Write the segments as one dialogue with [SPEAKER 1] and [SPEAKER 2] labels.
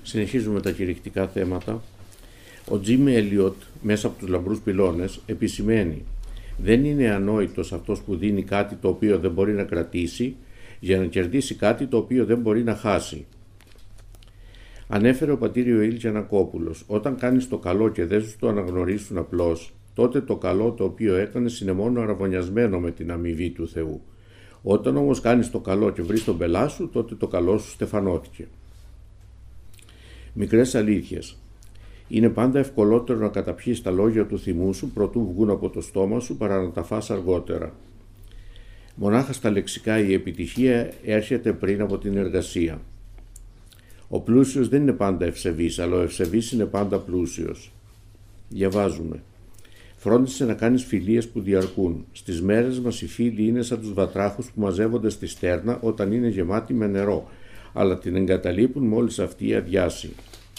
[SPEAKER 1] Συνεχίζουμε τα κηρυκτικά θέματα. Ο Τζιμ Έλιοτ, μέσα από τους λαμπρούς πυλώνες, επισημαίνει: δεν είναι ανόητος αυτός που δίνει κάτι το οποίο δεν μπορεί να κρατήσει για να κερδίσει κάτι το οποίο δεν μπορεί να χάσει. Ανέφερε ο πατήρ Ιωήλ Γιαννακόπουλος: όταν κάνεις το καλό και δεν σου το αναγνωρίσουν απλώς, τότε το καλό το οποίο έκανες είναι μόνο αραβωνιασμένο με την αμοιβή του Θεού. Όταν όμως κάνεις το καλό και βρεις τον πελά σου, τότε το καλό σου στεφανώθηκε. Μικρές αλήθειες. Είναι πάντα ευκολότερο να καταπιείς τα λόγια του θυμού σου προτού βγουν από το στόμα σου παρά να τα φας αργότερα. Μονάχα στα λεξικά η επιτυχία έρχεται πριν από την εργασία. Ο πλούσιος δεν είναι πάντα ευσεβής, αλλά ο ευσεβής είναι πάντα πλούσιος. Διαβάζουμε: φρόντισε να κάνεις φιλίες που διαρκούν. Στις μέρες μας οι φίλοι είναι σαν τους βατράχους που μαζεύονται στη στέρνα όταν είναι γεμάτοι με νερό, αλλά την εγκαταλείπουν μόλις αυτή αδειάσει.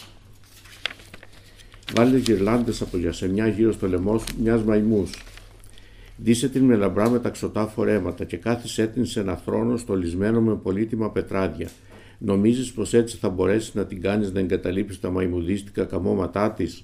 [SPEAKER 1] Βάλε γυρλάντες από γιασεμιά γύρω στο λαιμό σου μιας μαϊμούς. Ντύσε την με λαμπρά μεταξωτά φορέματα και κάθισέ την σε ένα θρόνο στολισμένο με πολύτιμα πετράδια. Νομίζεις πως έτσι θα μπορέσεις να την κάνεις να εγκαταλείψεις τα μαϊμουδίστικα καμώματά της?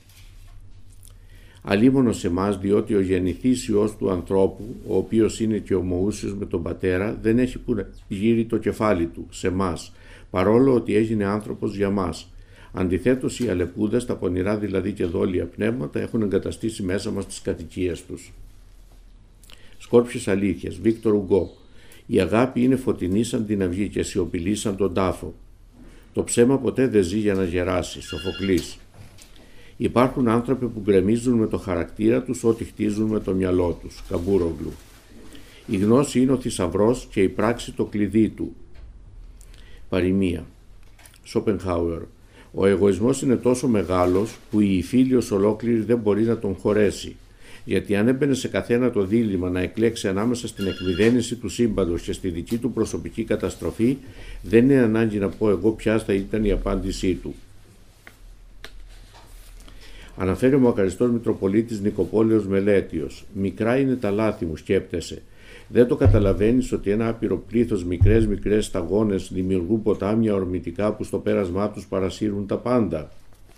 [SPEAKER 1] Αλίμονο σε εμάς, διότι ο γεννηθής Υιός του ανθρώπου, ο οποίος είναι και ομοούσιος με τον Πατέρα, δεν έχει που να γύρει το κεφάλι του, σε εμάς, παρόλο ότι έγινε άνθρωπος για μας. Αντιθέτως, οι αλεπούδες, τα πονηρά δηλαδή και δόλια πνεύματα, έχουν εγκαταστήσει μέσα μας τις κατοικίες τους. Σκόρπιες αλήθειες. Βίκτορ Ουγκό. Η αγάπη είναι φωτεινή σαν την αυγή και σιωπηλή σαν τον τάφο. Το ψέμα ποτέ δεν ζει για να γεράσει. Σοφοκλής. Υπάρχουν άνθρωποι που γκρεμίζουν με το χαρακτήρα τους ό,τι χτίζουν με το μυαλό τους. Καμπούρογλου. Η γνώση είναι ο θησαυρός και η πράξη το κλειδί του. Παροιμία. Σόπενχάουερ. Ο εγωισμός είναι τόσο μεγάλος που η υφήλιος ολόκληρη δεν μπορεί να τον χωρέσει. Γιατί αν έμπαινε σε καθένα το δίλημμα να εκλέξει ανάμεσα στην εκμηδένιση του σύμπαντος και στη δική του προσωπική καταστροφή, δεν είναι ανάγκη να πω εγώ ποια θα ήταν η απάντησή του. Αναφέρει ο μακαριστός Μητροπολίτης Νικοπόλεως Μελέτιος: μικρά είναι τα λάθη μου, σκέπτεσαι. Δεν το καταλαβαίνεις ότι ένα άπειρο πλήθος μικρές σταγόνες δημιουργούν ποτάμια ορμητικά που στο πέρασμά τους παρασύρουν τα πάντα.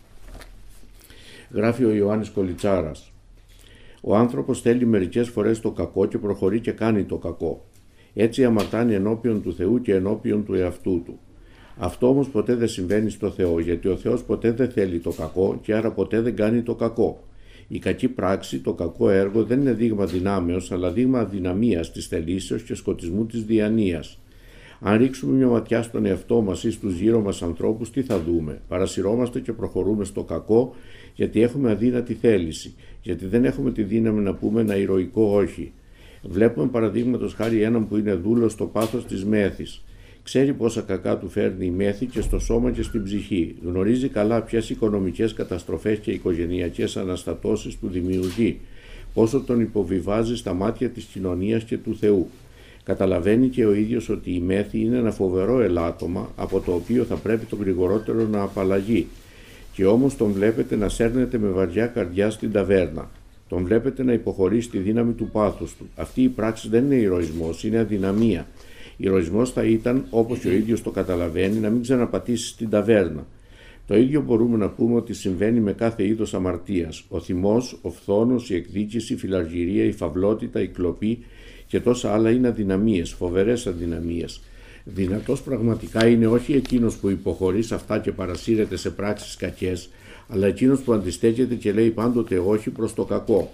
[SPEAKER 1] Γράφει ο Ιωάννης Κολιτσάρας: ο άνθρωπος θέλει μερικές φορές το κακό και προχωρεί και κάνει το κακό. Έτσι αμαρτάνει ενώπιον του Θεού και ενώπιον του εαυτού του. Αυτό όμως ποτέ δεν συμβαίνει στο Θεό, γιατί ο Θεός ποτέ δεν θέλει το κακό και άρα ποτέ δεν κάνει το κακό. Η κακή πράξη, το κακό έργο δεν είναι δείγμα δυνάμεως, αλλά δείγμα αδυναμίας της θελήσεως και σκοτισμού της διανοίας. Αν ρίξουμε μια ματιά στον εαυτό μας ή στους γύρω μας ανθρώπους, τι θα δούμε? Παρασυρώμαστε και προχωρούμε στο κακό, γιατί έχουμε αδύνατη θέληση, γιατί δεν έχουμε τη δύναμη να πούμε ένα ηρωικό όχι. Βλέπουμε παραδείγματος χάρη έναν που είναι δούλος στο πάθος της μέθης. Ξέρει πόσα κακά του φέρνει η μέθη και στο σώμα και στην ψυχή. Γνωρίζει καλά ποιες οικονομικές καταστροφές και οικογενειακές αναστατώσεις του δημιουργεί, πόσο τον υποβιβάζει στα μάτια της κοινωνίας και του Θεού. Καταλαβαίνει και ο ίδιος ότι η μέθη είναι ένα φοβερό ελάττωμα από το οποίο θα πρέπει το γρηγορότερο να απαλλαγεί. Και όμως τον βλέπετε να σέρνεται με βαριά καρδιά στην ταβέρνα. Τον βλέπετε να υποχωρεί στη δύναμη του πάθους του. Αυτή η πράξη δεν είναι ηρωισμός, είναι αδυναμία. Ηρωισμός θα ήταν, όπως και ο ίδιος το καταλαβαίνει, να μην ξαναπατήσει στην ταβέρνα. Το ίδιο μπορούμε να πούμε ότι συμβαίνει με κάθε είδος αμαρτίας. Ο θυμός, ο φθόνος, η εκδίκηση, η φιλαργυρία, η φαυλότητα, η κλοπή και τόσα άλλα είναι αδυναμίες, φοβερές αδυναμίες. Δυνατός πραγματικά είναι όχι εκείνος που υποχωρεί σε αυτά και παρασύρεται σε πράξεις κακές, αλλά εκείνος που αντιστέκεται και λέει πάντοτε όχι προς το κακό.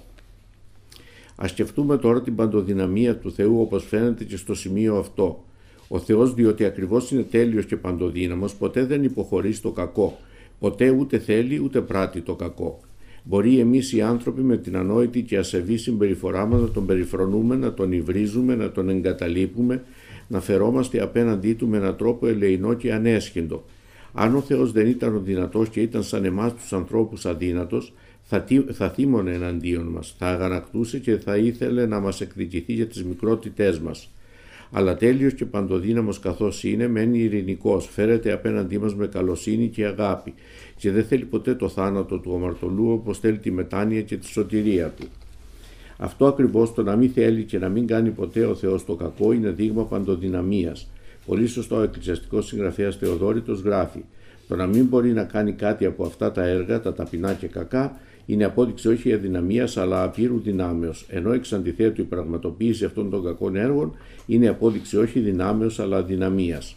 [SPEAKER 1] Ας σκεφτούμε τώρα την παντοδυναμία του Θεού όπως φαίνεται και στο σημείο αυτό. Ο Θεός, διότι ακριβώς είναι τέλειος και παντοδύναμος, ποτέ δεν υποχωρεί στο κακό. Ποτέ ούτε θέλει ούτε πράττει το κακό. Μπορεί εμείς οι άνθρωποι με την ανόητη και ασεβή συμπεριφορά μας να τον περιφρονούμε, να τον υβρίζουμε, να τον εγκαταλείπουμε, να φερόμαστε απέναντί του με έναν τρόπο ελεεινό και ανέσχυντο. Αν ο Θεός δεν ήταν ο δυνατός και ήταν σαν εμάς τους ανθρώπους αδύνατος, θα θύμωνε εναντίον μας, θα αγανακτούσε και θα ήθελε να μας εκδικηθεί για τις μικρότητές μας. Αλλά τέλειος και παντοδύναμος καθώς είναι, μένει ειρηνικός, φέρεται απέναντί μας με καλοσύνη και αγάπη και δεν θέλει ποτέ το θάνατο του αμαρτωλού όπως θέλει τη μετάνοια και τη σωτηρία του. Αυτό ακριβώς, το να μην θέλει και να μην κάνει ποτέ ο Θεός το κακό, είναι δείγμα παντοδυναμίας. Πολύ σωστά ο εκκλησιαστικός συγγραφέας Θεοδόρητος γράφει: Το να μην μπορεί να κάνει κάτι από αυτά τα έργα, τα ταπεινά και κακά, είναι απόδειξη όχι αδυναμίας αλλά απείρου δυνάμεως, ενώ εξ αντιθέτου η πραγματοποίηση αυτών των κακών έργων είναι απόδειξη όχι δυνάμεως αλλά αδυναμίας.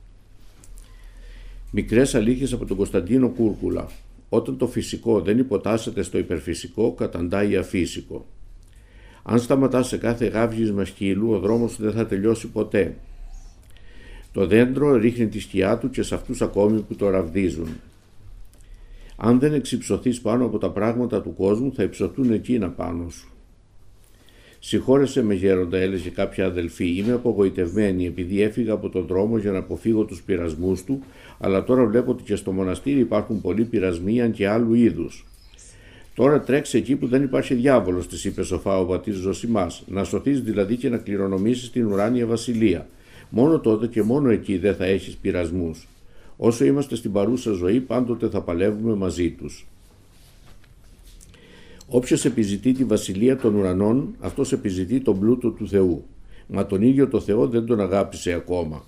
[SPEAKER 1] Μικρές αλήθειες από τον Κωνσταντίνο Κούρκουλα. Όταν το φυσικό δεν υποτάσσεται στο υπερφυσικό, καταντάει αφύσικο. Αν σταματάς σε κάθε γάβγισμα σκύλου, ο δρόμος δεν θα τελειώσει ποτέ. Το δέντρο ρίχνει τη σκιά του και σε αυτούς ακόμη που το ραβδίζουν. Αν δεν εξυψωθείς πάνω από τα πράγματα του κόσμου, θα υψωθούν εκείνα πάνω σου. «Συγχώρεσέ με, γέροντα», έλεγε κάποια αδελφή, «είμαι απογοητευμένη επειδή έφυγα από τον δρόμο για να αποφύγω τους πειρασμούς του, αλλά τώρα βλέπω ότι και στο μοναστήρι υπάρχουν πολλοί πειρασμοί, αν και άλλου είδους». «Τώρα τρέξε εκεί που δεν υπάρχει διάβολος», της είπε σοφά ο πατήρ Ζωσιμάς, «να σωθείς δηλαδή και να κληρονομήσεις την ουράνια βασιλεία. Μόνο τότε και μόνο εκεί δεν θα έχεις πειρασμούς. Όσο είμαστε στην παρούσα ζωή, πάντοτε θα παλεύουμε μαζί τους». Όποιος επιζητεί τη βασιλεία των ουρανών, αυτός επιζητεί τον πλούτο του Θεού. Μα τον ίδιο το Θεό δεν τον αγάπησε ακόμα.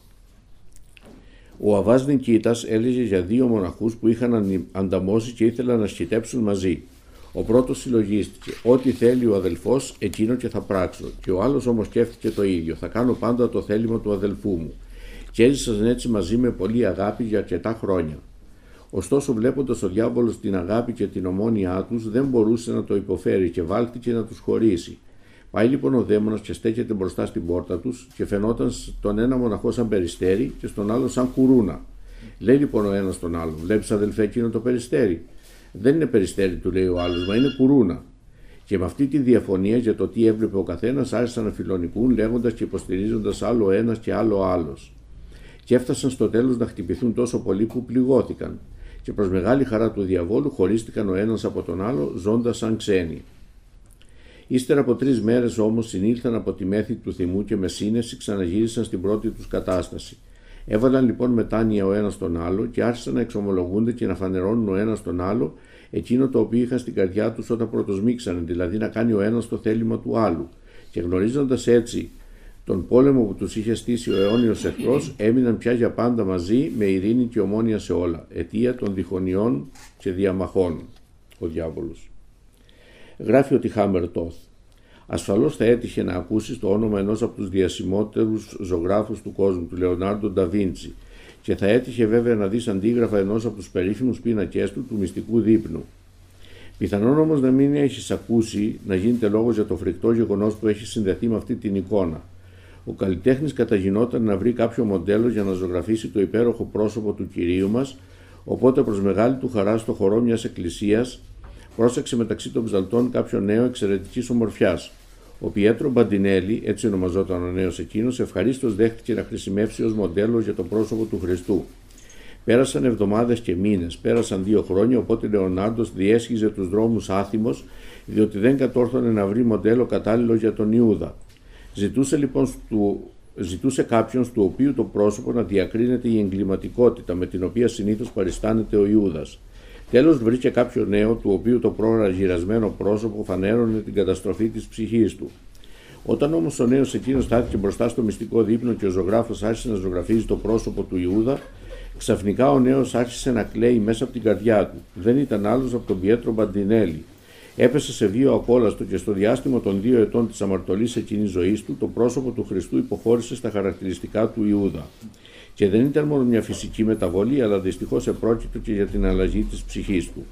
[SPEAKER 1] Ο Αββάς Νικήτας έλεγε για δύο μοναχούς που είχαν ανταμώσει και ήθελαν να σκητέψουν μαζί. Ο πρώτος συλλογίστηκε: «Ό,τι θέλει ο αδελφός, εκείνο και θα πράξω». Και ο άλλος όμως σκέφτηκε το ίδιο: «Θα κάνω πάντα το θέλημα του αδελφού μου». Και έζησαν έτσι μαζί με πολλή αγάπη για αρκετά χρόνια. Ωστόσο, βλέποντας ο διάβολος την αγάπη και την ομόνια τους, δεν μπορούσε να το υποφέρει και βάλθηκε να τους χωρίσει. Πάει λοιπόν ο δαίμονας και στέκεται μπροστά στην πόρτα τους και φαινόταν στον ένα μοναχό σαν περιστέρι και στον άλλο σαν κουρούνα. Λέει λοιπόν ο ένας στον άλλον: «Βλέπεις, αδελφέ, εκείνο το περιστέρι?» «Δεν είναι περιστέρι», του λέει ο άλλος, «μα είναι κουρούνα». Και με αυτή τη διαφωνία για το τι έβλεπε ο καθένας άρχισαν να φιλονικούν, λέγοντας και υποστηρίζοντας άλλο ένας και άλλο άλλος. Και έφτασαν στο τέλος να χτυπηθούν τόσο πολύ που πληγώθηκαν. Και προς μεγάλη χαρά του διαβόλου χωρίστηκαν ο ένας από τον άλλο, ζώντας σαν ξένοι. Ύστερα από 3 μέρες όμως συνήλθαν από τη μέθη του θυμού και με σύνεση ξαναγύρισαν στην πρώτη τους κατάσταση. Έβαλαν λοιπόν μετάνοια ο ένας τον άλλο και άρχισαν να εξομολογούνται και να φανερώνουν ο ένας τον άλλο εκείνο το οποίο είχαν στην καρδιά τους όταν πρωτοσμίξανε, δηλαδή να κάνει ο ένας το θέλημα του άλλου. Και γνωρίζοντας έτσι τον πόλεμο που τους είχε στήσει ο αιώνιος εχθρός, έμειναν πια για πάντα μαζί με ειρήνη και ομόνοια σε όλα, αιτία των διχονιών και διαμαχών. Ο διάβολος. Γράφει ότι Χάμερ Τόθ: «Ασφαλώς θα έτυχε να ακούσεις το όνομα ενός από τους διασημότερους ζωγράφους του κόσμου, του Λεωνάρντο ντα Βίντσι, και θα έτυχε βέβαια να δεις αντίγραφα ενός από τους περίφημους πίνακές του μυστικού δείπνου. Πιθανόν όμως να μην έχεις ακούσει να γίνεται λόγος για το φρικτό γεγονός που έχει συνδεθεί με αυτή την εικόνα. Ο καλλιτέχνης καταγινόταν να βρει κάποιο μοντέλο για να ζωγραφίσει το υπέροχο πρόσωπο του Κυρίου μας, οπότε προς μεγάλη του χαρά στο χορό μιας εκκλησίας πρόσεξε μεταξύ των ψαλτών κάποιο νέο εξαιρετικής ομορφιάς. Ο Πιέτρο Μπαντινέλη, έτσι ονομαζόταν ο νέος εκείνος, ευχαρίστως δέχτηκε να χρησιμεύσει ως μοντέλο για το πρόσωπο του Χριστού. Πέρασαν εβδομάδες και μήνες, πέρασαν 2 χρόνια, οπότε Λεωνάρντος διέσχιζε τους δρόμους άθιμος, διότι δεν κατόρθωνε να βρει μοντέλο κατάλληλο για τον Ιούδα. Ζητούσε κάποιον του οποίου το πρόσωπο να διακρίνεται η εγκληματικότητα με την οποία συνήθως παριστάνεται ο Ιούδας. Τέλος βρήκε κάποιο νέο του οποίου το πρόωρα γυρασμένο πρόσωπο φανέρωνε την καταστροφή της ψυχής του. Όταν όμως ο νέος εκείνος στάθηκε μπροστά στο μυστικό δείπνο και ο ζωγράφος άρχισε να ζωγραφίζει το πρόσωπο του Ιούδα, ξαφνικά ο νέος άρχισε να κλαίει μέσα από την καρδιά του. Δεν ήταν άλλος από τον Πιέτρο Μπαντινέλη. Έπεσε σε βίο απόλαστο και στο διάστημα των 2 ετών της αμαρτωλής εκείνης ζωής του, το πρόσωπο του Χριστού υποχώρησε στα χαρακτηριστικά του Ιούδα. Και δεν ήταν μόνο μια φυσική μεταβολή, αλλά δυστυχώς επρόκειτο και για την αλλαγή της ψυχής του.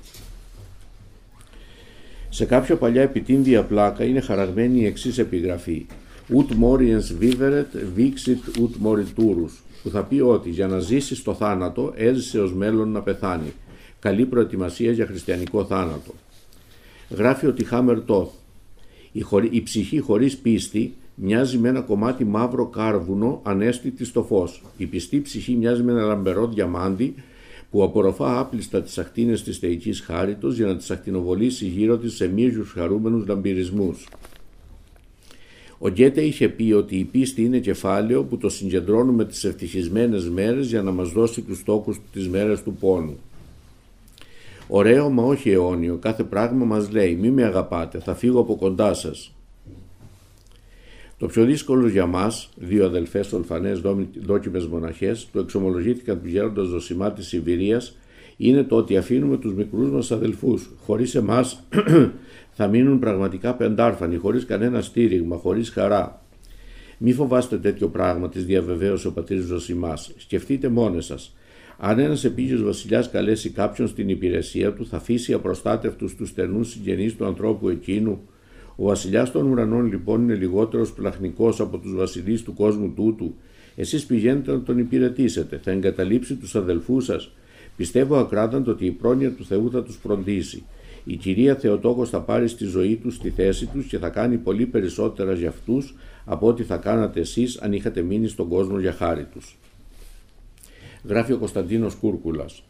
[SPEAKER 1] Σε κάποια παλιά επιτύμβια πλάκα είναι χαραγμένη η εξής επιγραφή: «Ut moriens viveret, vixit ut moriturus», που θα πει ότι για να ζήσει το θάνατο έζησε ως μέλλον να πεθάνει. Καλή προετοιμασία για χριστιανικό θάνατο. Γράφει ότι Χάμερ Τόθ: «Η ψυχή χωρίς πίστη μοιάζει με ένα κομμάτι μαύρο κάρβουνο ανέστητη στο φως. Η πιστή ψυχή μοιάζει με ένα λαμπερό διαμάντι που απορροφά άπλιστα τις ακτίνες της θεϊκής χάριτος για να τις ακτινοβολήσει γύρω της σε μύριους χαρούμενους λαμπυρισμούς». Ο Γκέτε είχε πει ότι η πίστη είναι κεφάλαιο που το συγκεντρώνουμε τις ευτυχισμένες μέρες για να μας δώσει τους τόκους τις μέρες του πόνου. Ωραίο μα όχι αιώνιο, κάθε πράγμα μας λέει: «Μη με αγαπάτε, θα φύγω από κοντά σας». Το πιο δύσκολο για μας, 2 αδελφές ορφανές δόκιμες μοναχές, του εξομολογήθηκαν του γέροντα Ζωσιμά της Σιβηρίας είναι το ότι αφήνουμε τους μικρούς μας αδελφούς. Χωρίς εμάς θα μείνουν πραγματικά πεντάρφανοι, χωρίς κανένα στήριγμα, χωρίς χαρά. Μη φοβάστε τέτοιο πράγμα, της διαβεβαίωσε ο πατήρ Ζωσιμάς. Σκεφτείτε μόνοι σας. Αν ένας επίγειος βασιλιάς καλέσει κάποιον στην υπηρεσία του, θα αφήσει απροστάτευτους τους στενούς συγγενείς του ανθρώπου εκείνου. Ο βασιλιάς των ουρανών λοιπόν είναι λιγότερος πλαχνικός από τους βασιλείς του κόσμου τούτου. Εσείς πηγαίνετε να τον υπηρετήσετε, θα εγκαταλείψει τους αδελφούς σας. Πιστεύω ακράδαντα ότι η πρόνοια του Θεού θα τους φροντίσει. Η κυρία Θεοτόκος θα πάρει στη ζωή τους τη θέση τους και θα κάνει πολύ περισσότερα για αυτούς από ό,τι θα κάνατε εσείς αν είχατε μείνει στον κόσμο για χάρη τους. Γράφει ο Κωνσταντίνος Κούρκουλας.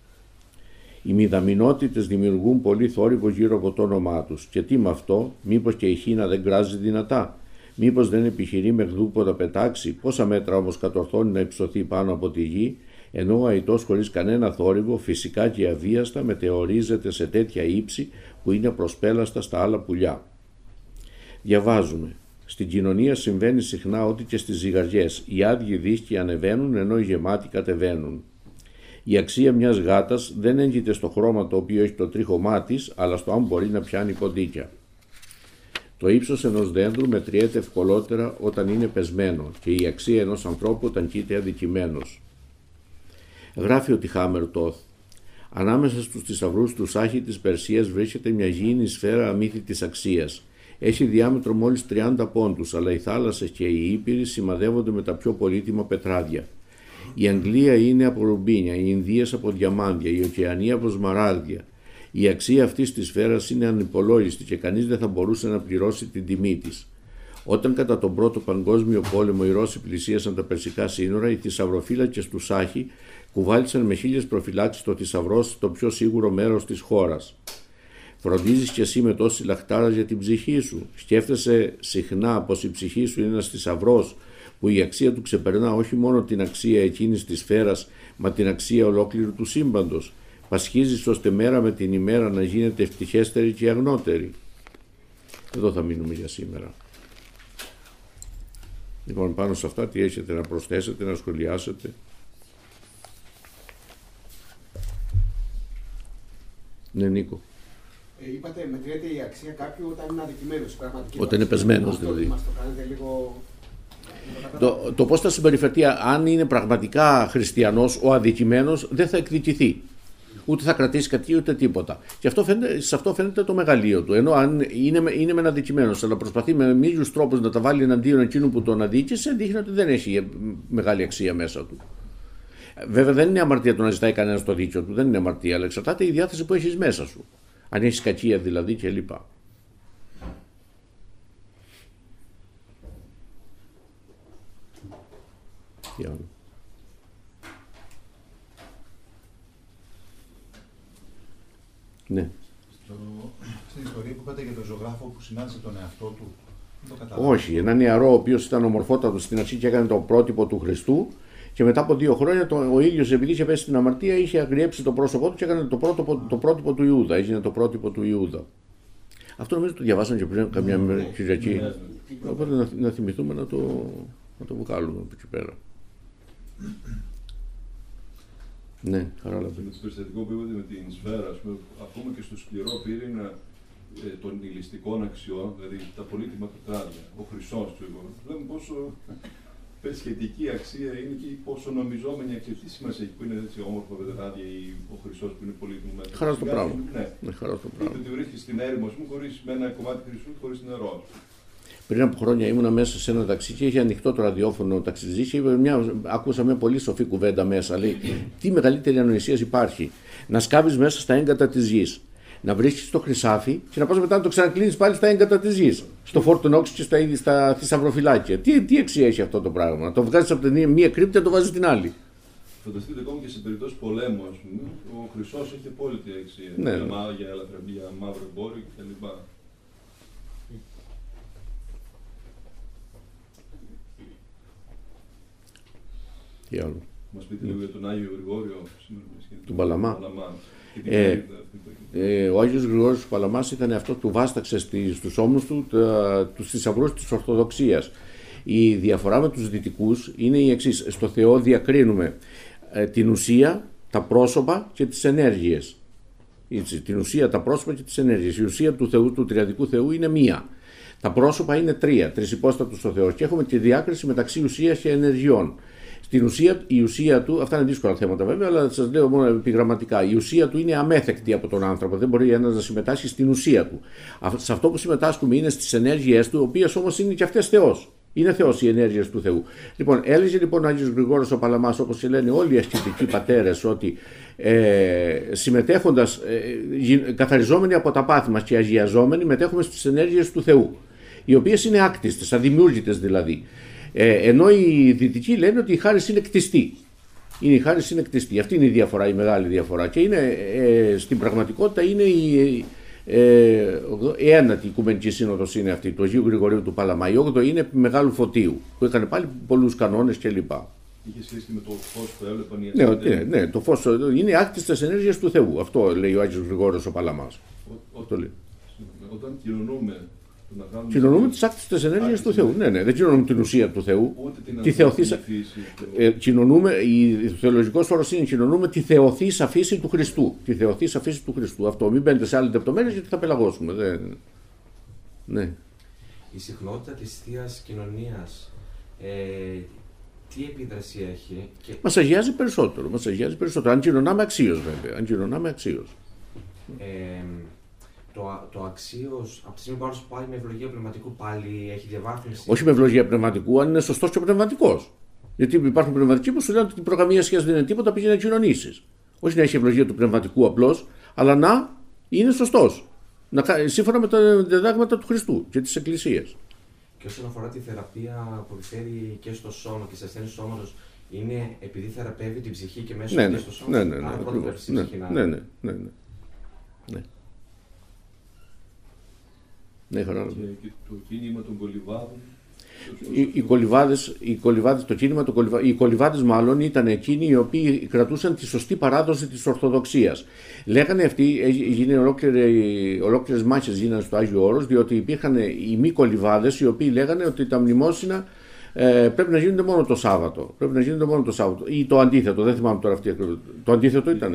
[SPEAKER 1] Οι μηδαμινότητες δημιουργούν πολύ θόρυβο γύρω από το όνομά τους. Και τι με αυτό, μήπως και η χίνα δεν γκράζει δυνατά, μήπως δεν επιχειρεί με γδούποτα πετάξει, πόσα μέτρα όμως κατορθώνει να υψωθεί πάνω από τη γη, ενώ ο αητός χωρίς κανένα θόρυβο, φυσικά και αβίαστα, μετεωρίζεται σε τέτοια ύψη που είναι προσπέλαστα στα άλλα πουλιά. Διαβάζουμε. Στην κοινωνία συμβαίνει συχνά ότι και στις ζυγαριές οι άδειοι δίσκοι ανεβαίνουν ενώ οι γεμάτοι κατεβαίνουν. Η αξία μιας γάτας δεν έγκυται στο χρώμα το οποίο έχει το τρίχωμά της, αλλά στο αν μπορεί να πιάνει ποντίκια. Το ύψος ενός δέντρου μετριέται ευκολότερα όταν είναι πεσμένο και η αξία ενός ανθρώπου όταν κοίται αδικημένος. Γράφει ο Τιχάμερ Τόθ. Ανάμεσα στους θησαυρούς του Σάχη της Περσίας βρίσκεται μια γήινη σφαίρα αμύθιτης αξίας. Έχει διάμετρο μόλις 30 πόντους, αλλά οι θάλασσες και οι ήπειροι σημαδεύονται με τα πιο πολύτιμα πετράδια. Η Αγγλία είναι από ρουμπίνια, οι Ινδίες από διαμάντια, η Οκεανία από σμαράγδια. Η αξία αυτής της σφαίρας είναι ανυπολόγιστη και κανείς δεν θα μπορούσε να πληρώσει την τιμή της. Όταν κατά τον Πρώτο Παγκόσμιο Πόλεμο οι Ρώσοι πλησίασαν τα περσικά σύνορα, οι θησαυροφύλακες του Σάχη κουβάλισαν με 1000 προφυλάξεις το θησαυρό στο πιο σίγουρο μέρος της χώρας. Φροντίζεις κι εσύ με τόση λαχτάρα για την ψυχή σου. Σκέφτεσαι συχνά πως η ψυχή σου είναι ένας θησαυρός που η αξία του ξεπερνά όχι μόνο την αξία εκείνης της σφαίρας, μα την αξία ολόκληρου του σύμπαντος. Πασχίζεις ώστε μέρα με την ημέρα να γίνεται ευτυχέστερη και αγνότερη. Εδώ θα μείνουμε για σήμερα. Λοιπόν, πάνω σε αυτά τι έχετε να προσθέσετε, να σχολιάσετε? Ναι, Νίκο.
[SPEAKER 2] Είπατε, μετριέται η αξία κάποιου όταν είναι αδικημένος.
[SPEAKER 1] Όταν είναι πεσμένος δηλαδή.
[SPEAKER 2] Μας το κάνετε λίγο...
[SPEAKER 1] Το πώς θα συμπεριφερθεί, αν είναι πραγματικά χριστιανός, ο αδικημένος δεν θα εκδικηθεί. Ούτε θα κρατήσει κάτι ούτε τίποτα. Και σε αυτό φαίνεται το μεγαλείο του. Ενώ αν είναι με ένα αδικημένος, αλλά προσπαθεί με μίλιους τρόπους να τα βάλει εναντίον εκείνου που τον αδίκησε, δείχνει ότι δεν έχει μεγάλη αξία μέσα του. Βέβαια δεν είναι αμαρτία το να ζητάει κανένας το δίκιο του, δεν είναι αμαρτία, αλλά εξαρτάται η διάθεση που έχεις μέσα σου. Αν έχεις κακία δηλαδή κλπ. Ναι.
[SPEAKER 3] Στην ιστορία που είπατε για τον ζωγράφο που συνάντησε τον εαυτό του,
[SPEAKER 1] όχι, ένα νεαρό ο οποίος ήταν ομορφότατος στην αρχή και έκανε το πρότυπο του Χριστού και μετά από 2 χρόνια ο ίδιος, επειδή είχε πέσει στην αμαρτία, είχε αγριέψει το πρόσωπό του και έκανε το πρότυπο του Ιούδα. Έγινε το πρότυπο του Ιούδα. Αυτό νομίζω το διαβάσαμε και πριν καμιά Κυριακή. Οπότε να θυμηθούμε να το βγάλουμε από εκεί πέρα. Ναι, χαρά.
[SPEAKER 4] Με το περιστατικό που είπατε με την σφαίρα, ακόμα και στο σκληρό πύρηνα των ηλιστικών αξιών, δηλαδή τα πολύτιμα πετράδια, ο χρυσός του είπαμε, βλέπουμε πόσο σχετική αξία είναι και πόσο νομιζόμενη αξία. Τι σημασία έχει που είναι έτσι όμορφα πετράδια ή ο χρυσός που είναι πολύτιμο μέτρο.
[SPEAKER 1] Χαρά στο πράγμα.
[SPEAKER 4] Ναι,
[SPEAKER 1] χαρά στο πράγμα.
[SPEAKER 4] Ότι βρίσκεις στην έρημο μου με ένα κομμάτι χρυσού χωρίς νερό.
[SPEAKER 1] Πριν από χρόνια ήμουνα μέσα σε ένα ταξί και είχε ανοιχτό το ραδιόφωνο ο ταξιτζής και άκουσα μια πολύ σοφή κουβέντα μέσα. Λέει, τι μεγαλύτερη ανοησία υπάρχει να σκάβεις μέσα στα έγκατα της γης, να βρίσκεις το χρυσάφι και να πας μετά να το ξανακλίνεις πάλι στα έγκατα της γης, στο φορτονόξι και στα θησαυροφυλάκια. Τι αξία έχει αυτό το πράγμα, να το βγάζεις από την μία κρύπτη και το βάζεις στην άλλη.
[SPEAKER 4] Φανταστείτε ακόμα και σε περιπτώσεις πολέμου, ας πούμε, ο χρυσός έχει απόλυτη αξία.
[SPEAKER 1] Ναι.
[SPEAKER 4] Για μαύρο εμπόριο κτλ. Μας πείτε λίγο για τον Άγιο Γρηγόριο
[SPEAKER 1] του Παλαμά. Ο Άγιος Γρηγόριος του Παλαμάς ήταν αυτό που βάσταξε στους ώμους του τους θησαυρούς της Ορθοδοξίας. Η διαφορά με τους δυτικούς είναι η εξής. Στο Θεό διακρίνουμε την ουσία τα πρόσωπα και τις ενέργειες. Έτσι, την ουσία, τα πρόσωπα και τις ενέργειες. Η ουσία του Θεού, του τριαδικού Θεού, είναι μία. Τα πρόσωπα είναι τρία, τρισυπόστατος ο Θεός. Και έχουμε τη διάκριση μεταξύ ουσίας και ενεργειών. Στην ουσία, η ουσία του, αυτά είναι δύσκολα θέματα βέβαια, αλλά σας λέω μόνο επιγραμματικά. Η ουσία του είναι αμέθεκτη από τον άνθρωπο. Δεν μπορεί ένας να συμμετάσχει στην ουσία του. Σε αυτό που συμμετάσχουμε είναι στις ενέργειές του, οι οποίες όμως είναι και αυτές Θεός. Είναι Θεός οι ενέργειες του Θεού. Λοιπόν, έλεγε λοιπόν ο Άγιος Γρηγόρος ο Παλαμάς, όπως και λένε όλοι οι ασκητικοί πατέρες, ότι συμμετέχοντας, καθαριζόμενοι από τα πάθη μας και αγιαζόμενοι, μετέχουμε στις ενέργειες του Θεού, οι οποίες είναι άκτιστες, αδημιούργητες δηλαδή. Ενώ οι δυτικοί λένε ότι η χάρις είναι κτιστή. Η χάρις είναι κτιστή. Αυτή είναι η διαφορά, η μεγάλη διαφορά. Και είναι, στην πραγματικότητα είναι η ένατη οικουμενική σύνοδος είναι αυτή, του Αγίου Γρηγορίου του Παλαμά. Η 8η είναι επί Μεγάλου Φωτίου, που έκανε πάλι πολλούς κανόνες κλπ.
[SPEAKER 4] Είχε σχέση και με το φως που έβλεπαν οι ασκητές.
[SPEAKER 1] Ναι, το φως είναι άκτιστες ενέργειες του Θεού. Αυτό λέει ο Άγιος Γρηγόριος ο Παλαμάς.
[SPEAKER 4] Όταν κοινωνούμε.
[SPEAKER 1] Κοινωνούμε τις άκτιστες ενέργειες του Θεού. Ναι, δεν κοινωνούμε την ουσία του Θεού. Τη θεοθήσα. Κοινωνούμε, ο θεολογικός όρος είναι κοινωνούμε τη θεοθήσα φύση του Χριστού. Τη θεοθήσα φύση του Χριστού. Αυτό. Μην μπαίνετε σε άλλες λεπτομέρειες γιατί θα πελαγώσουμε. Ναι.
[SPEAKER 5] Η συχνότητα της Θείας Κοινωνίας, τι επίδραση έχει?
[SPEAKER 1] Μας αγιάζει περισσότερο. Αν κοινωνάμε αξίως βέβαια.
[SPEAKER 5] Το αξίως, από τη στιγμή που πάλι με ευλογία πνευματικού πάλι έχει διαβάθμιση.
[SPEAKER 1] Όχι με ευλογία πνευματικού, αν είναι σωστός και πνευματικός. Γιατί υπάρχουν πνευματικοί που σου λένε ότι την προγραμμία σχέση δεν είναι τίποτα, πήγε να κοινωνήσεις. Όχι να έχει ευλογία του πνευματικού απλώς, αλλά να είναι σωστός. Σύμφωνα με τα διδάγματα του Χριστού και της Εκκλησίας.
[SPEAKER 5] Και όσον αφορά τη θεραπεία που επιφέρει και στο σώμα και στις ασθένειες του σώματος, είναι επειδή θεραπεύει την ψυχή και μέσω και στο σώμα.
[SPEAKER 1] Ναι,
[SPEAKER 4] και το κίνημα των κολυβάδων.
[SPEAKER 1] Οι κολυβάδες μάλλον ήταν εκείνοι οι οποίοι κρατούσαν τη σωστή παράδοση της Ορθοδοξίας. Λέγανε αυτοί, ολόκληρες μάχες γίνανε στο Άγιο Όρος, διότι υπήρχαν οι μη κολυβάδες οι οποίοι λέγανε ότι τα μνημόσυνα πρέπει να γίνονται μόνο το Σάββατο. Ή το αντίθετο, δεν θυμάμαι τώρα αυτή. Το αντίθετο ήταν.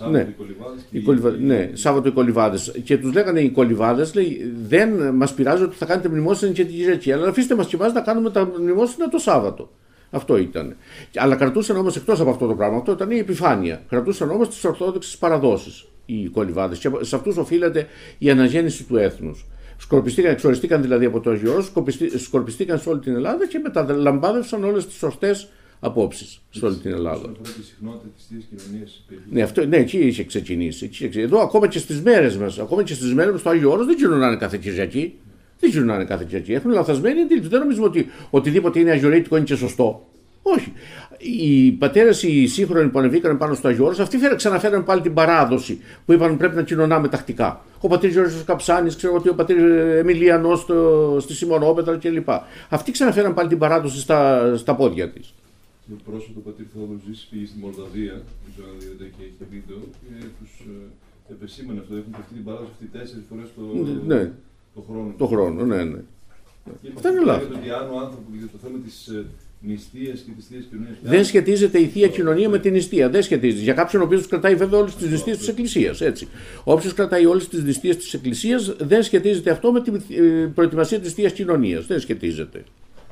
[SPEAKER 1] Ναι, Σάββατο οι κολυβάδες. Και τους λέγανε οι κολυβάδες, λέει, δεν μας πειράζει ότι θα κάνετε μνημόσυνα και την Κυριακή, αλλά αφήστε μας και εμάς να κάνουμε τα μνημόσυνα το Σάββατο. Αυτό ήταν. Αλλά κρατούσαν όμως εκτός από αυτό το πράγμα, αυτό ήταν η επιφάνεια. Κρατούσαν όμως τις ορθόδοξες παραδόσεις οι κολυβάδες. Και σε αυτούς οφείλεται η αναγέννηση του έθνους. Εξοριστήκαν δηλαδή από το Άγιο Όρος, σκορπιστήκαν σε όλη την Ελλάδα και μεταλαμπάδευσαν όλες τις ορθές απόψεις σε όλη την Ελλάδα.
[SPEAKER 4] Όσον αφορά τη συχνότητα της Θείας Κοινωνίας.
[SPEAKER 1] Ναι, εκεί είχε ξεκινήσει. Εδώ ακόμα και στις μέρες μας στο Άγιο Όρος δεν κοινωνάνε κάθε Κυριακή. Έχουν λαθασμένη αντίληψη. Δεν νομίζουμε ότι οτιδήποτε είναι αγιορείτικο είναι και σωστό. Όχι. Οι πατέρες οι σύγχρονοι που ανεβήκαν πάνω στο Άγιο Όρος, αυτοί ξαναφέραν πάλι την παράδοση που είπαν πρέπει να κοινωνάμε τακτικά. Ο πατήρ Γιώργος Καψάνης, ξέρω ότι ο πατήρ Εμιλιανός στη Σιμονόπετρα κλπ. Αυτοί ξαναφέραν πάλι την παράδοση στα πόδια της.
[SPEAKER 4] Πρόσφατα ο πατήρ Θεόδωρος Ζήσης πήγε στη Μολδαβία, δεν ξέρω αν είδατε και έχει βίντεο, και τους επεσήμανε αυτό. Έχουν αυτή την παράδοση 4 φορές το χρόνο.
[SPEAKER 1] Ναι.
[SPEAKER 4] Αυτό είναι λάθος. Ότι αν ο άνθρωπος για το θέμα της νηστείας και της Θείας Κοινωνίας.
[SPEAKER 1] Δεν σχετίζεται η Θεία Κοινωνία με την νηστεία. Δεν σχετίζεται. Για κάποιον ο οποίος κρατάει βέβαια όλες τις νηστείες της Εκκλησίας. Όποιος κρατάει όλες τις νηστείες της Εκκλησίας, δεν σχετίζεται αυτό με την προετοιμασία της Θείας Κοινωνίας. Δεν σχετίζεται.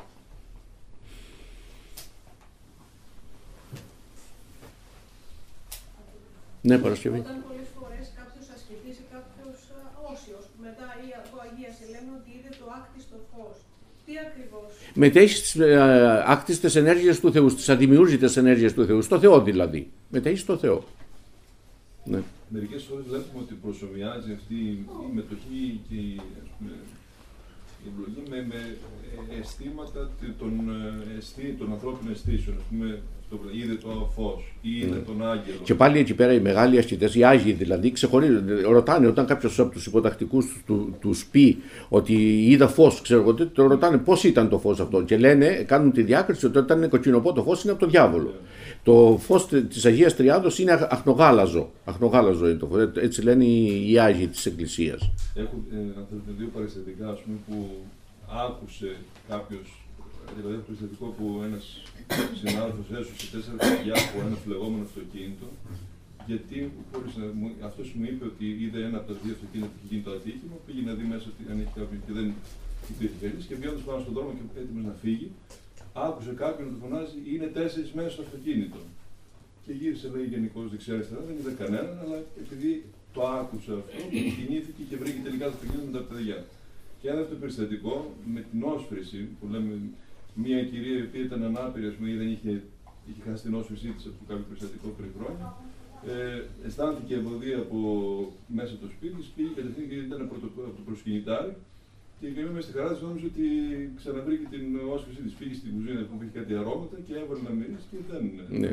[SPEAKER 1] Ναι, Παρασκευή.
[SPEAKER 6] Όταν πολλές φορές κάποιος ασκητής ή κάποιος όσιος που μετά από αγίαση λένε ότι είδε το άκτιστο φως. Τι ακριβώς?
[SPEAKER 1] Μετέχει στις άκτιστες ενέργειες του Θεού, στις αδημιούργητες ενέργειες του Θεού, στο Θεό δηλαδή. Μετέχει στο Θεό. Ναι.
[SPEAKER 4] Μερικές φορές βλέπουμε ότι προσωμιάζει αυτή η μετοχή και η ευλογή με αισθήματα των ανθρώπινων αισθήσεων. Ας πούμε, είδε το φως ή είδε τον άγγελο.
[SPEAKER 1] Και πάλι εκεί πέρα οι μεγάλοι ασκητές, οι Άγιοι δηλαδή, ξεχωρίζουν. Ρωτάνε όταν κάποιος από τους υποτακτικούς τους πει ότι είδα φως, ξέρω εγώ, το ρωτάνε πώς ήταν το φως αυτό. Και λένε, κάνουν τη διάκριση ότι όταν είναι κοκκινοπό το φως είναι από τον διάβολο. Το φως της Αγίας Τριάδος είναι αχνογάλαζο. Αχνογάλαζο είναι το φως. Έτσι λένε οι Άγιοι της Εκκλησίας.
[SPEAKER 4] Έχω δύο παραστατικά, ας πούμε, που άκουσε κάποιος δηλαδή το περιστατικό που ένας συνάδελφος έσωσε 4 παιδιά από ένα φλεγόμενο αυτοκίνητο, γιατί αυτός μου είπε ότι είδε ένα από τα 2 αυτοκίνητα που είχε γίνει το ατύχημα, πήγε να δει μέσα αν έχει κάποιον και δεν υπήρχε περίπτωση και βγαίνοντας πάνω στον δρόμο και έτοιμος να φύγει, άκουσε κάποιον να του φωνάζει: είναι 4 μέσα στο αυτοκίνητο. Και γύρισε, λέει, γενικώς δεξιά-αριστερά, δεν είδε κανέναν, αλλά επειδή το άκουσε αυτό, κινήθηκε και βρήκε τελικά το αυτοκίνητο με τα παιδιά. Και ένα δεύτερο περιστατικό με την όσφρηση, που λέμε μια κυρία η οποία ήταν ανάπηρη, ας πούμε, ή δεν είχε χάσει την όσφρησή της από κάποιο περιστατικό πριν χρόνια, αισθάνθηκε ευωδία από μέσα το σπίτι, πήγε κατευθείαν και ήταν από το προσκυνητάρι. Και είμαι στη χαρά της, νόμιζε ότι ξαναβρήκε την όσφρησή της. Πήγε στην κουζίνα που είχε κάτι αρώματα και έβαλε να μυρίσει και δεν.
[SPEAKER 1] Ναι.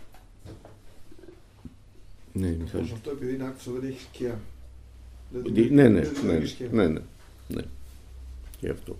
[SPEAKER 1] Ναι,
[SPEAKER 2] Όμως αυτό επειδή είναι άκτιστο δεν έχει σκιά.
[SPEAKER 1] Ναι. Και αυτό.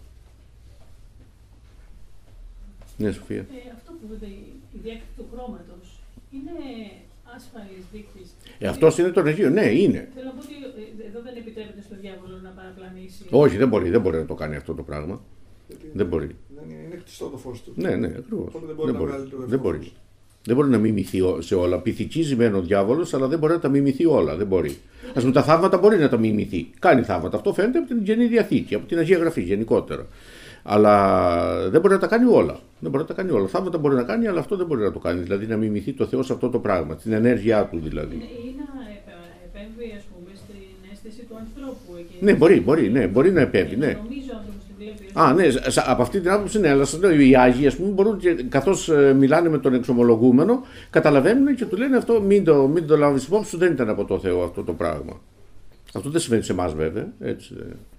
[SPEAKER 1] Ναι, Σοφία.
[SPEAKER 6] Αυτό που είπατε, η διάκριση του χρώματος, είναι ασφαλής δείκτης.
[SPEAKER 1] Αυτός είναι το ρεγείο, ναι, είναι.
[SPEAKER 6] Θέλω να πω ότι εδώ δεν επιτρέπεται στο διάβολο να παραπλανήσει.
[SPEAKER 1] Όχι, δεν μπορεί να το κάνει αυτό το πράγμα. Δεν μπορεί.
[SPEAKER 2] Είναι χτιστό το φως του.
[SPEAKER 1] Ναι, ακριβώς.
[SPEAKER 2] Οπότε δεν μπορεί να βγάλει το
[SPEAKER 1] δεν μπορεί. Δεν μπορεί να μιμηθεί σε όλα. Πυθικίζει μεν ο διάβολος, αλλά δεν μπορεί να τα μιμηθεί όλα. Δεν μπορεί. Ας πούμε, τα θαύματα μπορεί να τα μιμηθεί. Κάνει θαύματα. Αυτό φαίνεται από την Καινή Διαθήκη, από την Αγία Γραφή γενικότερα. Αλλά δεν μπορεί να τα κάνει όλα. Δεν μπορεί να τα κάνει όλα. Θαύματα μπορεί να κάνει, αλλά αυτό δεν μπορεί να το κάνει. Δηλαδή να μιμηθεί το Θεό σε αυτό το πράγμα, την ενέργειά του δηλαδή.
[SPEAKER 6] Ή να επέμβει, ας πούμε, στην αίσθηση του ανθρώπου.
[SPEAKER 1] Ναι, μπορεί να επέμβει. Ναι.
[SPEAKER 6] Νομίζω ο άνθρωπος την βλέπει.
[SPEAKER 1] Ναι, από αυτή την άποψη ναι, αλλά σας λέω, οι Άγιοι, ας πούμε, μπορούν και καθώς μιλάνε με τον εξομολογούμενο, καταλαβαίνουν και του λένε αυτό, μην το λάβεις υπόψη σου, δεν ήταν από το Θεό αυτό το πράγμα. Αυτό δεν συμβαίνει σε εμάς βέβαια. Έτσι.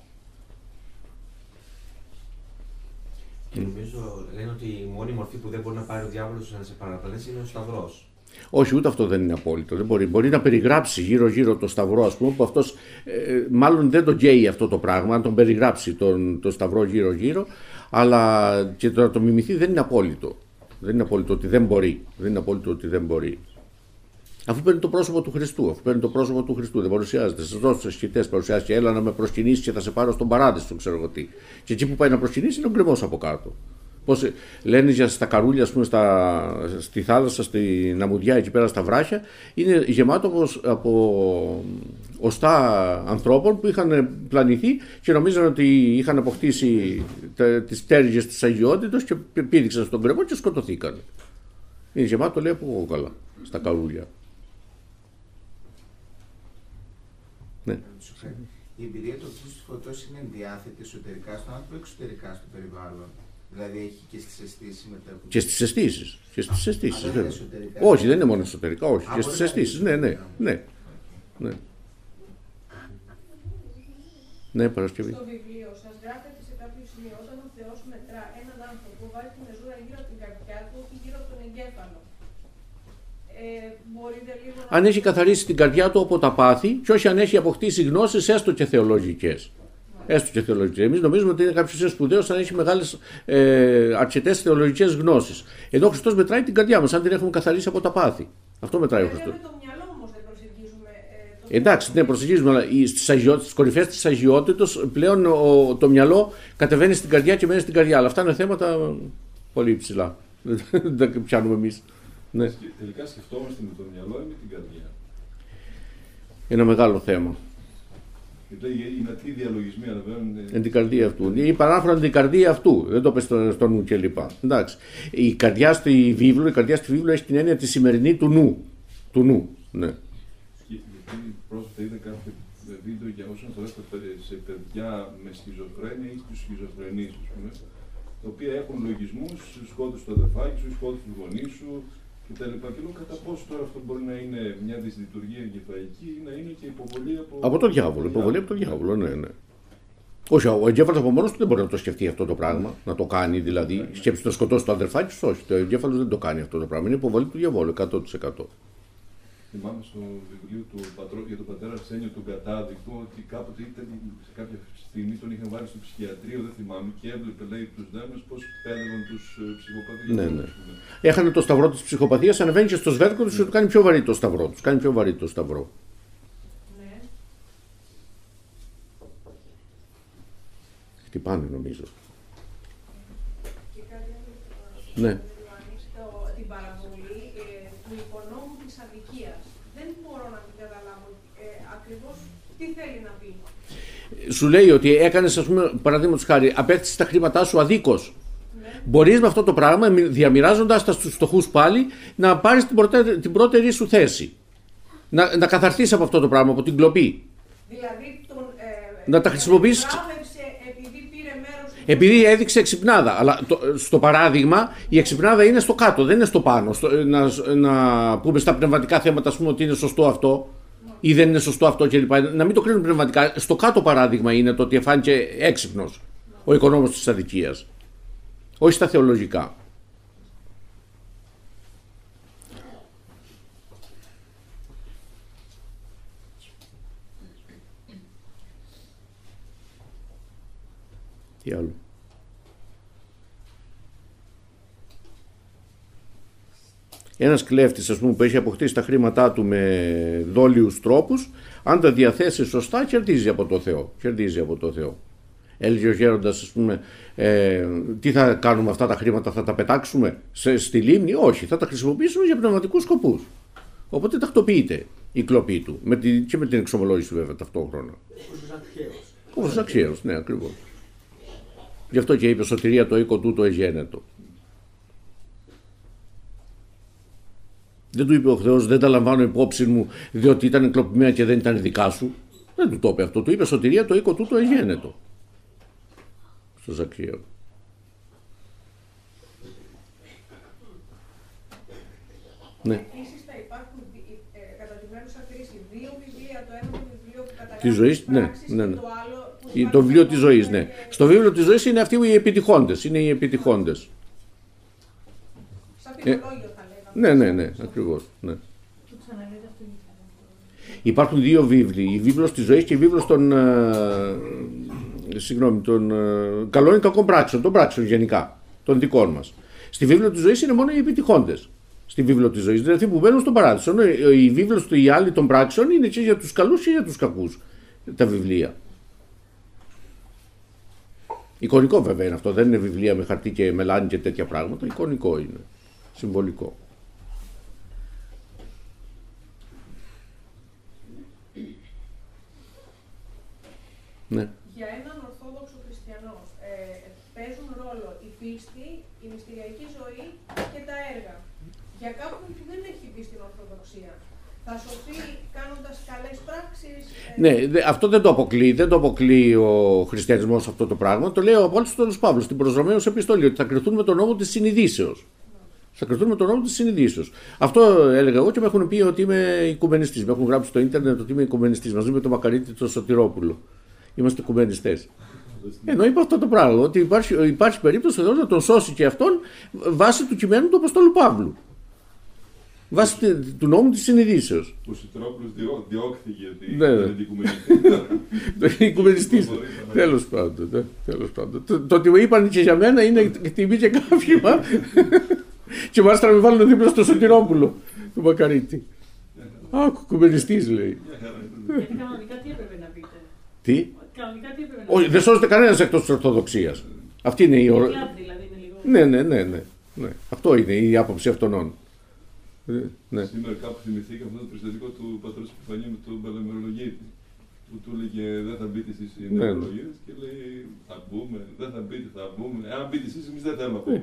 [SPEAKER 5] Και νομίζω λένε ότι η μόνη μορφή που δεν μπορεί να πάρει ο διάβολος να σε παραπλανήσει είναι ο σταυρός.
[SPEAKER 1] Όχι, ούτε αυτό δεν είναι απόλυτο. Δεν μπορεί να περιγράψει γύρω-γύρω το σταυρό, ας πούμε, που αυτός μάλλον δεν τον καίει αυτό το πράγμα, αν τον περιγράψει το σταυρό γύρω-γύρω, αλλά και το να το μιμηθεί δεν είναι απόλυτο. Δεν είναι απόλυτο ότι δεν μπορεί. Δεν είναι απόλυτο ότι δεν μπορεί. Αφού παίρνει το πρόσωπο του Χριστού, δεν παρουσιάζεται. Σα δώσω ασκητές, παρουσιάζει και έλα να με προσκυνήσει και θα σε πάρω στον παράδεισο, ξέρω εγώ τι. Και εκεί που πάει να προσκυνήσει είναι ο γκρεμός από κάτω. Πώς λένε για στα καρούλια, ας πούμε, στη θάλασσα, στη Ναμουδιά, εκεί πέρα στα βράχια, είναι γεμάτο από οστά ανθρώπων που είχαν πλανηθεί και νομίζαν ότι είχαν αποκτήσει τις τέργες της αγιότητος και πήδηξαν στον γκρεμό και σκοτωθήκαν. Είναι γεμάτο, λέει, από κόκαλα στα καρούλια. Ναι.
[SPEAKER 7] Η εμπειρία του αυτού φωτός είναι ενδιάθετη εσωτερικά στον άνθρωπο ή εξωτερικά στο περιβάλλον. Δηλαδή έχει και στις αισθήσεις μετά.
[SPEAKER 1] Και στις αισθήσεις. Βέβαια. Όχι, δεν είναι μόνο εσωτερικά, όχι. Και στις αισθήσεις. Ναι, Παρασκευή.
[SPEAKER 6] Στο βιβλίο σας γράφεται σε κάποιο σημείο όταν ο Θεός μετρά έναν άνθρωπο, βάζει τη μεζούρα γύρω από την καρδιά του ή γύρω από τον εγκέφαλο.
[SPEAKER 1] Αν έχει καθαρίσει την καρδιά του από τα πάθη και όχι αν έχει αποκτήσει γνώσεις έστω και θεολογικές. Εμείς νομίζουμε ότι είναι κάποιος σπουδαίος αν έχει μεγάλες αρκετές θεολογικές γνώσεις. Ενώ ο Χριστός μετράει την καρδιά μας, αν την έχουμε καθαρίσει από τα πάθη. Αυτό μετράει ο Χριστός.
[SPEAKER 6] Με το μυαλό όμως δεν προσεγγίζουμε.
[SPEAKER 1] Εντάξει, ναι, προσεγγίζουμε, αλλά στις κορυφές της αγιότητος πλέον το μυαλό κατεβαίνει στην καρδιά και μένει στην καρδιά. Αλλά αυτά είναι θέματα πολύ υψηλά. Δεν τα πιάνουμε εμείς. Ναι.
[SPEAKER 4] Τελικά σκεφτόμαστε με το μυαλό ή με την καρδιά.
[SPEAKER 1] Ένα μεγάλο θέμα.
[SPEAKER 4] Είναι αυτοί οι διαλογισμοί αναβαίνουν.
[SPEAKER 1] Είναι την καρδία αυτού. Ή παράφρον την καρδία αυτού. Δεν το πες στο νου κλπ. Η καρδιά στη βίβλο έχει την έννοια τη σημερινή του νου. Ναι.
[SPEAKER 4] Γιατί πρόσφατα είδα κάποιο βίντεο για όσον αφορά σε παιδιά με σχιζοφρένεια ή στους σχιζοφρενείς, τα οποία έχουν λογισμούς, σκότωσε το αδερφάκι σου, σκότωσε τους γονείς σου κτλ. Και λέω κατά πόσο τώρα αυτό μπορεί να είναι μια δυσλειτουργία εγκεφαλική ή να είναι και υποβολή από
[SPEAKER 1] τον διάβολο. Υποβολή από τον διάβολο, ναι. Όχι, ο εγκέφαλος από μόνος του δεν μπορεί να το σκεφτεί αυτό το πράγμα, να το κάνει δηλαδή. Σκέψει να σκοτώσει το αδερφάκι σου, όχι. Το εγκέφαλος δεν το κάνει αυτό το πράγμα. Είναι υποβολή του διαβόλου 100%.
[SPEAKER 4] Θυμάμαι στο βιβλίο του για τον πατέρα Αρσένιο τον Κατάδικο ότι κάποτε ήταν, σε κάποια στιγμή τον είχαν βάλει στο ψυχιατρίο, δεν θυμάμαι, και έβλεπε, λέει, τους δαίμονες πώς πέδευαν τους ψυχοπαθείς.
[SPEAKER 1] Ναι. Έχανε το σταυρό της ψυχοπαθίας, ανεβαίνει και στο σβέρκο τους και του κάνει πιο βαρύ το σταυρό. Τους κάνει πιο βαρύ το σταυρό.
[SPEAKER 6] Ναι.
[SPEAKER 1] Χτυπάνε νομίζω.
[SPEAKER 6] Και κάτι
[SPEAKER 1] Ναι.
[SPEAKER 6] Την παραβολή του υπονόμου της αδικίας. Δεν μπορώ να την καταλάβω ακριβώς τι θέλει να πει.
[SPEAKER 1] Σου λέει ότι έκανες, ας πούμε, παραδείγματος χάρη, απέκτησες τα χρήματά σου αδίκως. Ναι. Μπορείς με αυτό το πράγμα, διαμοιράζοντας τα στους φτωχούς πάλι, να πάρεις την πρώτερη σου θέση. Να καθαρθείς από αυτό το πράγμα, από την κλοπή.
[SPEAKER 6] Δηλαδή
[SPEAKER 1] να τα χρησιμοποιήσεις. Επειδή έδειξε εξυπνάδα. Αλλά στο παράδειγμα η εξυπνάδα είναι στο κάτω, δεν είναι στο πάνω. Να πούμε στα πνευματικά θέματα, ας πούμε, ότι είναι σωστό αυτό ή δεν είναι σωστό αυτό κλπ. Να μην το κρίνουν πνευματικά. Στο κάτω παράδειγμα είναι το ότι εφάνηκε έξυπνος ο οικονόμος της αδικίας. Όχι στα θεολογικά. Τι άλλο. Ένας κλέφτης, ας πούμε, που έχει αποκτήσει τα χρήματά του με δόλιους τρόπους, αν τα διαθέσει σωστά, κερδίζει από το Θεό. Κερδίζει από το Θεό. Έλεγε ο γέροντας, ας πούμε, τι θα κάνουμε αυτά τα χρήματα, θα τα πετάξουμε στη λίμνη? Όχι, θα τα χρησιμοποιήσουμε για πνευματικούς σκοπούς. Οπότε τακτοποιείται η κλοπή του και με την εξομολόγηση του, βέβαια, ταυτόχρονα. Όπως αξίαιος, ναι, ακριβώς. Γι' αυτό και είπε σωτηρία το οίκο τούτο εγένετο. Δεν του είπε ο Θεός, δεν τα λαμβάνω υπόψη μου διότι ήταν κλοπημένα και δεν ήταν δικά σου. Δεν του το είπε αυτό. Του είπε σωτηρία το οίκο τούτο εγένετο. Στο Ζακχαίο. Ναι.
[SPEAKER 6] Επίσης θα υπάρχουν κατά τη μέρουσα κρίση δύο βιβλία, το ένα βιβλίο που καταγράφει
[SPEAKER 1] τη ζωής,
[SPEAKER 6] τις πράξεις
[SPEAKER 1] ναι.
[SPEAKER 6] και το άλλο
[SPEAKER 1] το βιβλίο της ζωής, ναι. Στο βιβλίο της ζωής είναι αυτοί οι επιτυχόντες. Είναι οι επιτυχόντες.
[SPEAKER 6] Σαν ποινολόγιο θα λέγαμε.
[SPEAKER 1] Ναι, ακριβώς. Ναι. Υπάρχουν δύο βίβλοι, η βίβλος της ζωής και η βίβλος των καλών ή κακών πράξεων, των πράξεων γενικά, των δικών μας. Στη βίβλο της ζωής είναι μόνο οι επιτυχόντες. Στη βίβλο της ζωής, δηλαδή που μπαίνουν στον παράδεισο. Η βίβλος του οι άλλοι των πράξεων είναι και για τους καλούς και για τους κακούς τα βιβλία. Εικονικό βέβαια είναι αυτό, δεν είναι βιβλία με χαρτί και μελάνι και τέτοια πράγματα, εικονικό είναι, συμβολικό. Ναι.
[SPEAKER 6] Για έναν Ορθόδοξο χριστιανό παίζουν ρόλο η πίστη, η μυστηριακή ζωή και τα έργα. Για κάποιον που δεν έχει μπει στην Ορθοδοξία, θα σωθεί κάνοντας καλές πράξεις?
[SPEAKER 1] Ναι, αυτό δεν το αποκλείει ο χριστιανισμός αυτό το πράγμα. Το λέει ο Απόστολος Παύλος στην προς Ρωμαίους επιστολή, ότι θα κριθούν με τον νόμο της συνειδήσεως. Θα κριθούν με τον νόμο της συνειδήσεως. Αυτό έλεγα εγώ και με έχουν πει ότι είμαι οικουμενιστής. Με έχουν γράψει στο ίντερνετ ότι είμαι οικουμενιστής μαζί με τον Μακαρίτη τον Σωτηρόπουλο. Είμαστε οικουμενιστές. Ενώ είπα αυτό το πράγμα, ότι υπάρχει περίπτωση εδώ να τον σώσει και αυτόν βάσει του κειμένου του Αποστόλου Παύλου. Βάσει του νόμου της συνειδήσεως.
[SPEAKER 4] Ο Σωτηρόπουλος διώχθηκε γιατί ήταν
[SPEAKER 1] οικουμενιστής. Τέλος πάντων. Το ότι μου είπαν και για μένα είναι τιμή και κάφημα. Και μάλιστα να με βάλουν δίπλα στο Σωτηρόπουλο του Μακαρίτη. Οικουμενιστής λέει.
[SPEAKER 6] Γιατί κανονικά τι έπρεπε να πείτε?
[SPEAKER 1] Τι?
[SPEAKER 6] Κανονικά τι έπρεπε να
[SPEAKER 1] πείτε? Όχι, δεν σώζεται κανένας εκτός της Ορθοδοξίας. Αυτή είναι η ώρα. Ναι. Αυτό είναι η άποψη αυτών. Ναι.
[SPEAKER 4] Σήμερα κάπου θυμηθήκαμε αυτό το περιστατικό του πατρός Επιφανίου με τον Παλαιμερολογίτη, που του έλεγε δεν θα μπείτε εσείς οι νευρολογίες και λέει θα μπούμε, δεν θα μπείτε, θα μπούμε, αν μπείτε εσείς εμείς δεν θέλουμε να πούμε.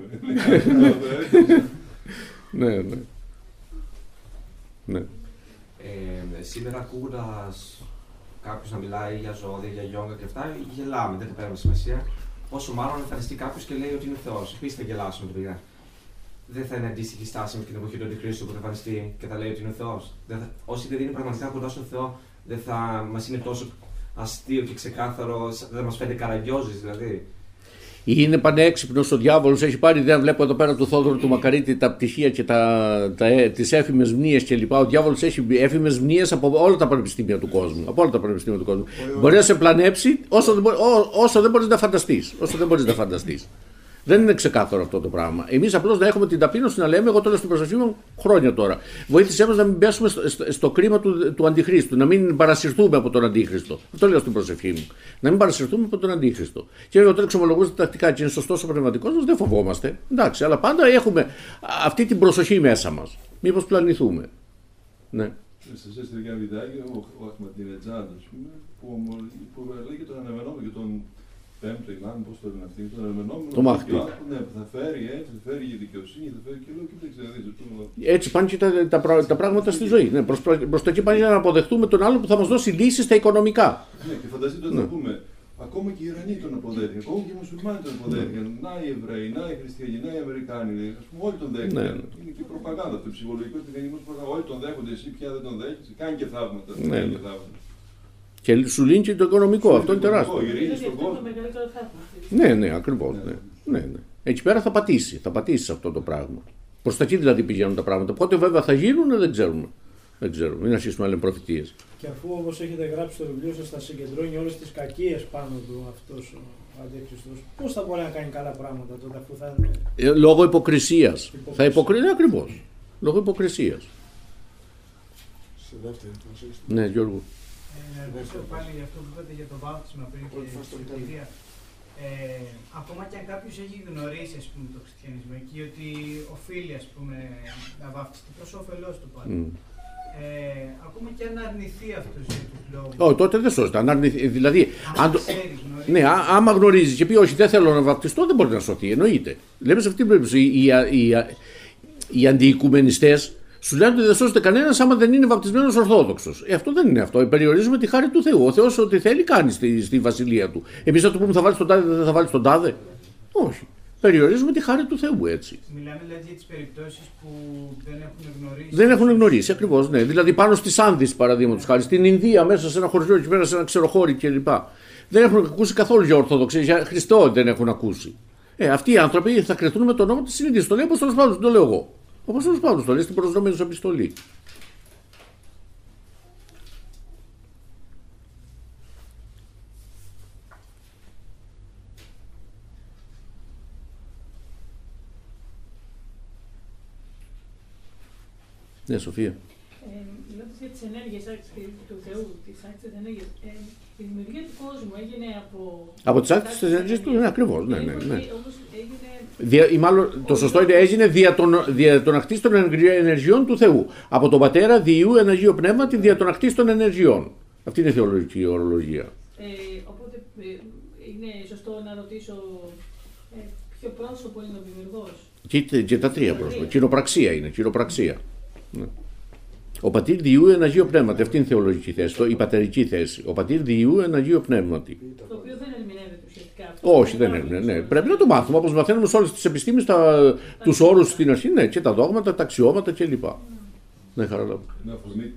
[SPEAKER 1] Ναι.
[SPEAKER 5] Σήμερα ακούγοντας κάποιος να μιλάει για ζώδια, για γιόγκα και αυτά, γελάμε, δεν θα παίρνουμε σημασία. Πόσο μάλλον εμφανιστεί κάποιος και λέει ότι είναι Θεός. Επίσης θα γελάσουμε το πηγά. Δεν θα είναι αντίστοιχη στάση με την εποχή του Αντιχρίστου που θα εμφανιστεί και θα λέει ότι είναι ο Θεός. Όσοι δεν είναι πραγματικά κοντά στον Θεό, δεν θα μας είναι τόσο αστείο και ξεκάθαρο, δεν θα μας φαίνεται καραγκιόζης δηλαδή.
[SPEAKER 1] Είναι πανέξυπνος ο διάβολος, έχει πάρει ιδέα, βλέπω εδώ πέρα του Θόδωρου του Μακαρίτη τα πτυχία και τις έφημες μνήες κλπ. Ο διάβολος έχει έφημες μνήες από όλα τα πανεπιστήμια του κόσμου. Μπορεί να σε πλανέψει όσο δεν μπορείς να φανταστείς. Δεν είναι ξεκάθαρο αυτό το πράγμα. Εμείς απλώς να έχουμε την ταπείνωση να λέμε, εγώ το λέω στην προσοχή μου χρόνια τώρα. Βοήθησέ μας να μην πέσουμε στο κρίμα του Αντιχρίστου, να μην παρασυρθούμε από τον Αντίχριστο. Αυτό λέω στην προσευχή μου. Να μην παρασυρθούμε από τον Αντίχριστο. Και όταν εξομολογούνται τακτικά και είναι σωστός ο πνευματικός μας, δεν φοβόμαστε. Εντάξει, αλλά πάντα έχουμε αυτή την προσοχή μέσα μας. Μήπως πλανηθούμε. Ναι.
[SPEAKER 4] Σας έστειλε και ένα βιντεάκι ο Αχματινετζάντ, που λέγει τον αναμενόμενο και τον πέμπτο ημάμ, πώς το λένε αυτοί, τον αναμενόμενο.
[SPEAKER 1] Το Μαχτί.
[SPEAKER 4] Ναι, θα φέρει έτσι, θα φέρει η δικαιοσύνη, θα φέρει και λέω, κοίταξε να δεις.
[SPEAKER 1] Έτσι πάνε και τα πράγματα στη ζωή. Ναι, προς το εκεί πάνε για να αποδεχτούμε τον άλλο που θα μας δώσει λύσεις στα οικονομικά.
[SPEAKER 4] Ναι, και φανταστείτε ότι θα πούμε, ακόμα και οι Ιρανοί τον αποδέχτηκαν, ακόμα και οι Μουσουλμάνοι τον αποδέχτηκαν. Να οι Εβραίοι, να οι Χριστιανοί, να οι Αμερικάνοι. Ας πούμε, όλοι τον δέχτηκαν.
[SPEAKER 1] Ναι.
[SPEAKER 4] Είναι και προπαγάνδα αυτό, ψυχολογικό ότι όλοι τον δέχονται, εσύ πια δεν τον δέχεσαι. Κάνει και θαύματα.
[SPEAKER 1] Ναι.
[SPEAKER 4] Κάνει και θαύματα.
[SPEAKER 1] Και σου λύνει και το οικονομικό, αυτό είναι τεράστιο. Ναι, ακριβώς. Ναι. Έτσι πέρα θα πατήσει σε αυτό το πράγμα. Προς τα εκεί δηλαδή πηγαίνουν τα πράγματα. Πότε βέβαια θα γίνουν δεν ξέρουμε. Μην αρχίσουμε να λέμε προφητείες.
[SPEAKER 8] Και αφού όμως έχετε γράψει το βιβλίο σας, θα συγκεντρώνει όλες τις κακίες πάνω του αυτός ο Αντίχριστος, πώς θα μπορεί να κάνει καλά πράγματα τότε, αφού θα είναι.
[SPEAKER 1] Λόγω υποκρισίας. Θα υποκρίνει ακριβώς. Λόγω υποκρισίας.
[SPEAKER 2] Σε δεύτερη προσέγγιση.
[SPEAKER 1] Ναι, Γιώργο.
[SPEAKER 9] Να ρωτήσω πάλι για αυτό που είπατε για το βάπτισμα πριν και στην παιδεία. Ακόμα και αν κάποιος έχει γνωρίσει το χριστιανισμό εκεί ότι οφείλει να βαφτιστεί προς όφελός του πάντα. Ακόμα και αν αρνηθεί αυτός για τους λόγους.
[SPEAKER 1] Όχι, τότε δεν σώζεται. Δηλαδή, ναι, άμα γνωρίζει και πει όχι, δεν θέλω να βαπτιστώ, δεν μπορεί να σωθεί. Εννοείται. Λέμε σε αυτή την περίπτωση οι αντιοικουμενιστές σου λένε ότι δεν σώζεται κανένας άμα δεν είναι βαπτισμένος Ορθόδοξος. Αυτό δεν είναι αυτό. Περιορίζουμε τη χάρη του Θεού. Ο Θεός ό,τι θέλει κάνει στη βασιλεία του. Εμείς θα του πούμε θα βάλεις τον τάδε, δεν θα βάλεις τον τάδε. Όχι. Περιορίζουμε τη χάρη του Θεού έτσι.
[SPEAKER 9] Μιλάμε δηλαδή για τις περιπτώσεις που δεν έχουν γνωρίσει.
[SPEAKER 1] Δεν έχουν γνωρίσει, ακριβώς. Ναι. Δηλαδή πάνω στις Άνδεις παραδείγματος χάρη, στην Ινδία μέσα σε ένα χωριό εκεί πέρα, σε ένα ξεροχώρι κλπ. Δεν έχουν ακούσει καθόλου για Ορθόδοξη, για Χριστό δεν έχουν ακούσει. Αυτοί οι άνθρωποι θα κρυθούν με τον νόμο της συνείδησης. Το λέει Απόστολος Παύλος, το λέω εγώ. Ο Απόστολος Παύλος το λέει στην προσδομένη σου επιστολή. Ναι, Σοφία.
[SPEAKER 10] Μιλώντας για τις ενέργειες του Θεού, τις άκτιστες ενέργειες, η δημιουργία του κόσμου έγινε
[SPEAKER 1] από τις άκτιστες ενέργειες του, ναι, ακριβώς. Ναι.
[SPEAKER 10] Όμως έγινε.
[SPEAKER 1] Μάλλον το σωστό είναι έγινε δια των ακτίστων ενεργειών του Θεού. Από τον Πατέρα, Διού, εν Αγίο Πνεύματι, δια των ακτίστων ενεργειών. Αυτή είναι η θεολογική ορολογία.
[SPEAKER 10] Οπότε είναι σωστό να ρωτήσω ποιο πρόσωπο είναι ο δημιουργός.
[SPEAKER 1] Και τα τρία πρόσωπα. Κοινοπραξία είναι. Ναι. Ο Πατήρ Διού εν Αγίο Πνεύματι. Αυτή είναι η θεολογική θέση, η πατερική θέση. Ο Πατήρ Διού εν Αγίο Πνεύματι.
[SPEAKER 10] Το οποίο δεν ερμηνεύεται ουσιαστικά.
[SPEAKER 1] Όχι, δεν ερμηνεύεται. Ναι. Πρέπει να το μάθουμε όπως μαθαίνουμε σε όλες τις επιστήμες τους όρους στην αρχή, ναι, και τα δόγματα, τα αξιώματα κλπ. Ναι, χαρά.
[SPEAKER 4] Με αφορμή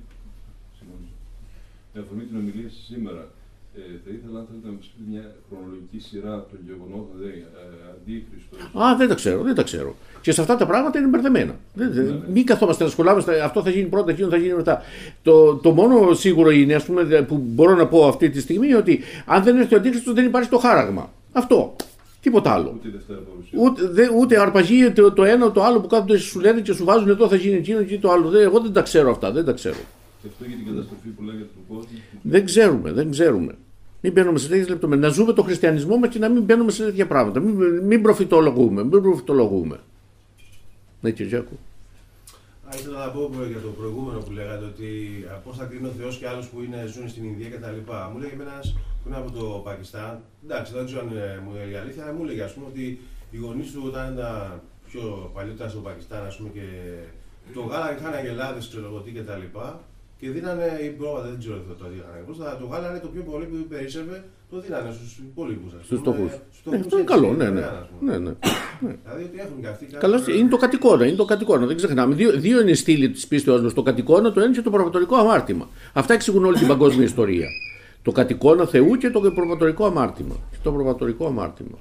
[SPEAKER 4] την ομιλία σας σήμερα, θα ήθελα αν θέλετε να μας πείτε μια χρονολογική σειρά των γεγονότων, δηλαδή Αντίχριστος.
[SPEAKER 1] Δεν τα ξέρω. Και σε αυτά τα πράγματα είναι μπερδεμένα. Μην καθόμαστε να σχολιάζουμε, αυτό θα γίνει πρώτα, εκείνο θα γίνει μετά. Το μόνο σίγουρο είναι, ας πούμε, που μπορώ να πω αυτή τη στιγμή, ότι αν δεν έρθει ο Αντίχριστος δεν υπάρχει το χάραγμα. Αυτό. Τίποτα άλλο. Ούτε αρπαγεί το ένα το άλλο που κάθονται σου λένε και σου βάζουν εδώ θα γίνει εκείνο και το άλλο. Εγώ δεν τα ξέρω αυτά. Δεν τα ξέρω.
[SPEAKER 4] Και αυτό για την καταστροφή που λέγεται του κόσμου.
[SPEAKER 1] Δεν ξέρουμε. Μην μπαίνουμε σε τέτοιες λεπτομέρειες. Να ζούμε το χριστιανισμό μας και να μην μπαίνουμε σε τέτοια πράγματα. Μην προφητολογούμε. Ναι, Κυριάκο.
[SPEAKER 11] Ήθελα να πω για το προηγούμενο που λέγατε ότι πώς θα κρίνει ο Θεός και άλλους που ζουν στην Ινδία κτλ. Μου λέγε ένας που είναι από το Πακιστάν. Εντάξει, δεν ξέρω αν μου λέει η αλήθεια, αλλά μου έλεγε ας πούμε ότι οι γονείς του όταν ήταν πιο παλιότερα στο Πακιστάν, ας πούμε, και το γάλα είχαν αγελάδες, ξέρω εγώ τι κτλ. Και δίνανε, ή πρόβατα, δεν ξέρω το είχαν πώς, το γάλα είναι το πιο πολύ που περίσσευε, το δίνανε στους υπόλοιπους.
[SPEAKER 1] Στους φτωχούς. Αυτό είναι καλό, ναι.
[SPEAKER 11] Δηλαδή ότι έχουν και αυτοί κάτι.
[SPEAKER 1] Καλώς, είναι το κατοικώνα, δεν ξεχνάμε. Δύο είναι οι στήλοι της πίστεως μας, το κατοικώνα, το ένα και το προβατορικό αμάρτημα. Αυτά εξηγούν όλη την παγκόσμια ιστορία. Το κατοικώνα Θεού και το προβατορικό αμάρτημα.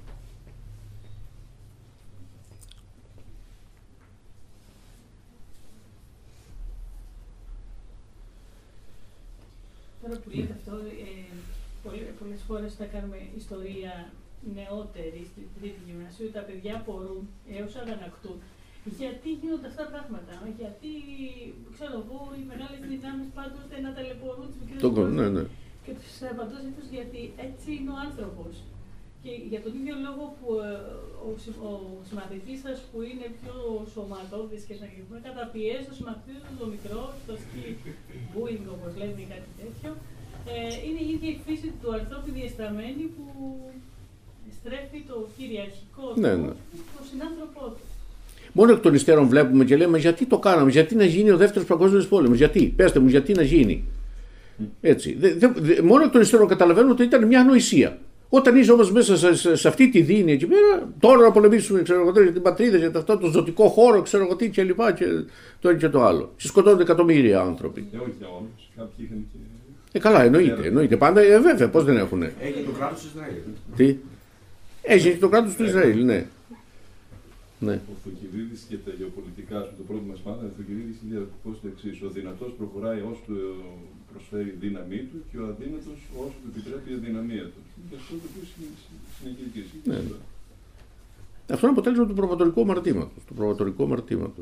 [SPEAKER 10] Τώρα που λέτε αυτό, πολλές φορές θα κάνουμε ιστορία νεότεροι στην τρίτη γυμνασίου, τα παιδιά απορούν έως αγανακτούν. Γιατί γίνονται αυτά τα πράγματα, γιατί ξέρω εγώ οι μεγάλες δυνάμεις πάντοτε να ταλαιπωρούν τις μικρές
[SPEAKER 1] ναι.
[SPEAKER 10] Και τους απαντώ συνήθως γιατί έτσι είναι ο άνθρωπος. Και για τον ίδιο λόγο που ο συμμαθητής σας που είναι πιο σωματώδης και καταπιέζει το συμμαθητή του το μικρό, το bullying όπως λέμε ή κάτι τέτοιο, είναι η ίδια η φύση του ανθρώπου διεστραμμένη που στρέφει το κυριαρχικό του συνάνθρωπό του.
[SPEAKER 1] Μόνο εκ των υστέρων βλέπουμε και λέμε γιατί το κάναμε, γιατί να γίνει ο δεύτερος παγκόσμιος πόλεμος, γιατί, πέστε μου, γιατί να γίνει. Έτσι. Μόνο εκ των υστέρων καταλαβαίνουμε ότι ήταν μια ανοησία. Όταν είσαι όμως μέσα σε αυτή τη δίνη εκεί πέρα, τώρα να πολεμήσουμε για την πατρίδα, για αυτό το ζωτικό χώρο, ξέρω εγώ τι και λοιπά, και το ένα και το άλλο. Σκοτώνονται εκατομμύρια άνθρωποι.
[SPEAKER 4] Όχι όλους, κάποιοι είχαν και.
[SPEAKER 1] Καλά, εννοείται. Πάντα, βέβαια, πώς δεν έχουν.
[SPEAKER 5] Έγινε το κράτος του Ισραήλ.
[SPEAKER 1] Τι. Έγινε το κράτος του Ισραήλ, ναι.
[SPEAKER 4] Ο Θοκυβίδης και τα γεωπολιτικά σου, το πρώτο μας πάντα, ο Θοκυβίδης είναι διατυπώσει το εξής. Ο δυνατός προχωράει όσο του προσφέρει η δύναμή του και ο αδύνατος όσο του επιτρέπει η αδυναμία του. Και αυτό το οποίο συνεχίζει.
[SPEAKER 1] Αυτό είναι αποτέλεσμα του προβατορικού αμαρτήματος.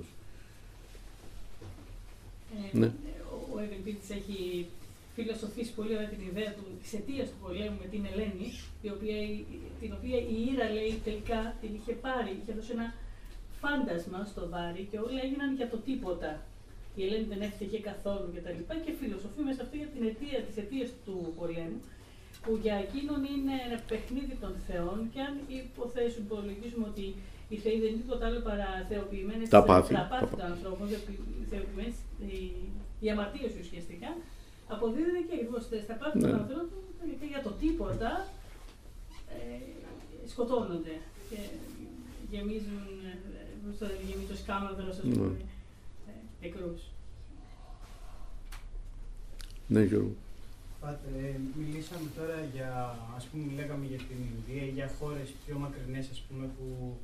[SPEAKER 1] Ναι.
[SPEAKER 10] Ο Ευελπίδης έχει φιλοσοφήσει πολύ ωραία την ιδέα της αιτίας του πολέμου με την Ελένη, την οποία η Ήρα λέει τελικά την είχε πάρει, είχε δώσει ένα φάντασμα στο Βάρη και όλα έγιναν για το τίποτα. Η Ελένη δεν έφταιγε καθόλου κτλ. Και φιλοσοφεί μέσα αυτό για τις αιτίες του πολέμου, που για εκείνον είναι ένα παιχνίδι των θεών και αν υποθέσουν, υπολογίζουμε ότι οι θεοί δεν είναι τίποτα άλλο παρά θεοποιημένες
[SPEAKER 1] τα πάθη
[SPEAKER 10] των ανθρώπων, θεοποιημένες οι αμαρτίες ουσιαστικά, αποδίδεται και ακριβώς στα πάθη των ανθρώπων και για το τίποτα σκοτώνονται και γεμίζουν το σκάνδαλο, ας πούμε, νεκρούς.
[SPEAKER 1] Ναι, Γιώργο.
[SPEAKER 9] Πάτε, μιλήσαμε τώρα για, ας πούμε, λέγαμε για την Ινδία ή για χώρες πιο μακρινές, ας πούμε, που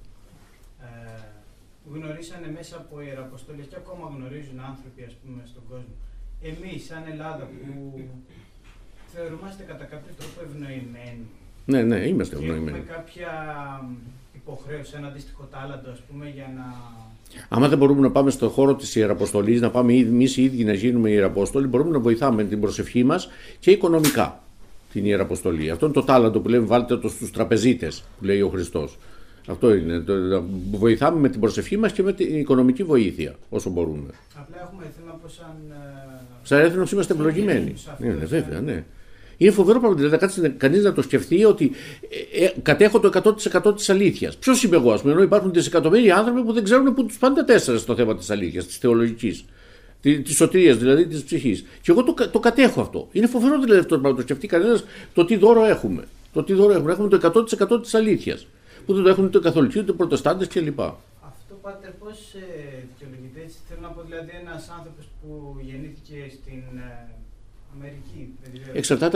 [SPEAKER 9] γνωρίσανε μέσα από ιεραποστόλες και ακόμα γνωρίζουν άνθρωποι, ας πούμε, στον κόσμο. Εμείς, σαν Ελλάδα, που θεωρούμαστε κατά κάποιο τρόπο ευνοημένοι.
[SPEAKER 1] Ναι, είμαστε ευνοημένοι.
[SPEAKER 9] Έχουμε κάποια υποχρέωση, ένα αντίστοιχο τάλαντο, ας πούμε, για να.
[SPEAKER 1] Άμα δεν μπορούμε να πάμε στον χώρο της Ιεραποστολής, να πάμε εμείς οι ίδιοι να γίνουμε Ιεραπόστολοι, μπορούμε να βοηθάμε την προσευχή μας και οικονομικά την Ιεραποστολή. Αυτό είναι το τάλαντο που λέμε, βάλτε το στους τραπεζίτες, που λέει ο Χριστός. Αυτό είναι. Βοηθάμε με την προσευχή μας και με την οικονομική βοήθεια, όσο μπορούμε.
[SPEAKER 9] Απλά έχουμε θέμα πως
[SPEAKER 1] σαν έθνος είμαστε ευλογημένοι. Ναι, βέβαια, ναι. Είναι φοβερό πράγμα, δηλαδή κάτσε κανείς να το σκεφτεί ότι κατέχω το 100% της αλήθειας. Ποιος είμαι εγώ, ας πούμε, ενώ υπάρχουν δισεκατομμύρια άνθρωποι που δεν ξέρουν που τους πάνε τα τέσσερα στο θέμα της αλήθειας, της θεολογικής, της σωτηρίας δηλαδή, της ψυχής. Και εγώ το κατέχω αυτό. Είναι φοβερό δηλαδή αυτό να το σκεφτεί κανένας το τι δώρο έχουμε. Έχουμε το 100% της αλήθειας. Που δεν το έχουν ούτε οι καθολικοί ούτε οι προτεστάντες κλπ.
[SPEAKER 9] Αυτό, Πάτερ, πώς δικαιολογείται έτσι? Θέλω να πω, δηλαδή, ένας άνθρωπος που γεννήθηκε στην Αμερική.
[SPEAKER 1] Εξαρτάται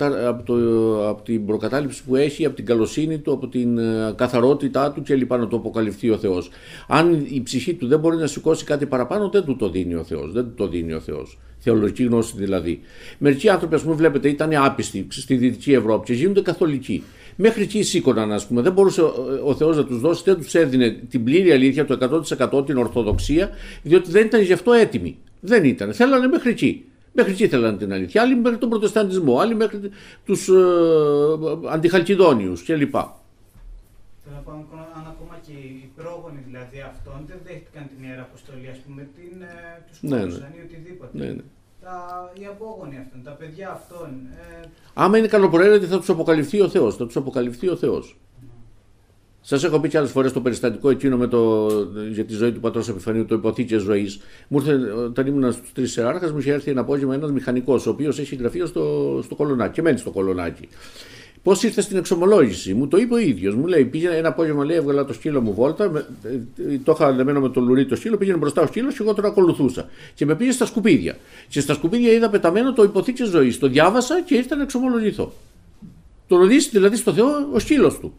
[SPEAKER 1] από την προκατάληψη που έχει, από την καλοσύνη του, από την καθαρότητά του κλπ. Να το αποκαλυφθεί ο Θεός. Αν η ψυχή του δεν μπορεί να σηκώσει κάτι παραπάνω, δεν του το δίνει ο Θεός. Δεν του το δίνει ο Θεός. Θεολογική γνώση δηλαδή. Μερικοί άνθρωποι, ας πούμε, βλέπετε, ήταν άπιστοι στη Δυτική Ευρώπη και γίνονται καθολικοί. Μέχρι εκεί σήκωναν, ας πούμε. Δεν μπορούσε ο Θεός να τους δώσει, δεν τους έδινε την πλήρη αλήθεια, το 100% την Ορθοδοξία, διότι δεν ήταν γι' αυτό έτοιμοι. Δεν ήταν. Θέλανε μέχρι εκεί. Μέχρι εκεί θέλανε την αλήθεια. Άλλοι μέχρι τον Προτεσταντισμό, άλλοι μέχρι τους Αντιχαλκιδόνιους κλπ.
[SPEAKER 9] Θέλω να πω, αν ακόμα και οι πρόγονοι δηλαδή αυτών δεν δέχτηκαν την Ιεραποστολή, ας πούμε, τους σκότωσαν ή οτιδήποτε.
[SPEAKER 1] Ναι.
[SPEAKER 9] Οι απόγονοι αυτών, τα παιδιά αυτών.
[SPEAKER 1] Άμα είναι καλοπροαίρετοι θα τους αποκαλυφθεί ο Θεός. Σας έχω πει και άλλες φορές το περιστατικό εκείνο για τη ζωή του πατρός Επιφανίου, το υποθήκες ζωής. Μου ήρθε όταν ήμουν στους 3 Ιεράρχας, μου είχε έρθει ένα απόγευμα ένας μηχανικός, ο οποίος έχει γραφείο στο Κολονάκι και μένει στο Κολονάκι. Πώς ήρθε στην εξομολόγηση, μου το είπε ο ίδιος. Μου λέει: πήγαινε ένα απόγευμα, λέει, έβγαλα το σκύλο μου βόλτα, το είχα δεμένο με το λουρί το σκύλο, πήγαινε μπροστά ο σκύλος και εγώ τον ακολουθούσα. Και με πήγε στα σκουπίδια. Και στα σκουπίδια είδα πεταμένο το υποθήκες ζωής. Το διάβασα και ήρθα να εξομολογηθώ. Τον οδήγησε δηλαδή στο Θεό ο σκύλος του.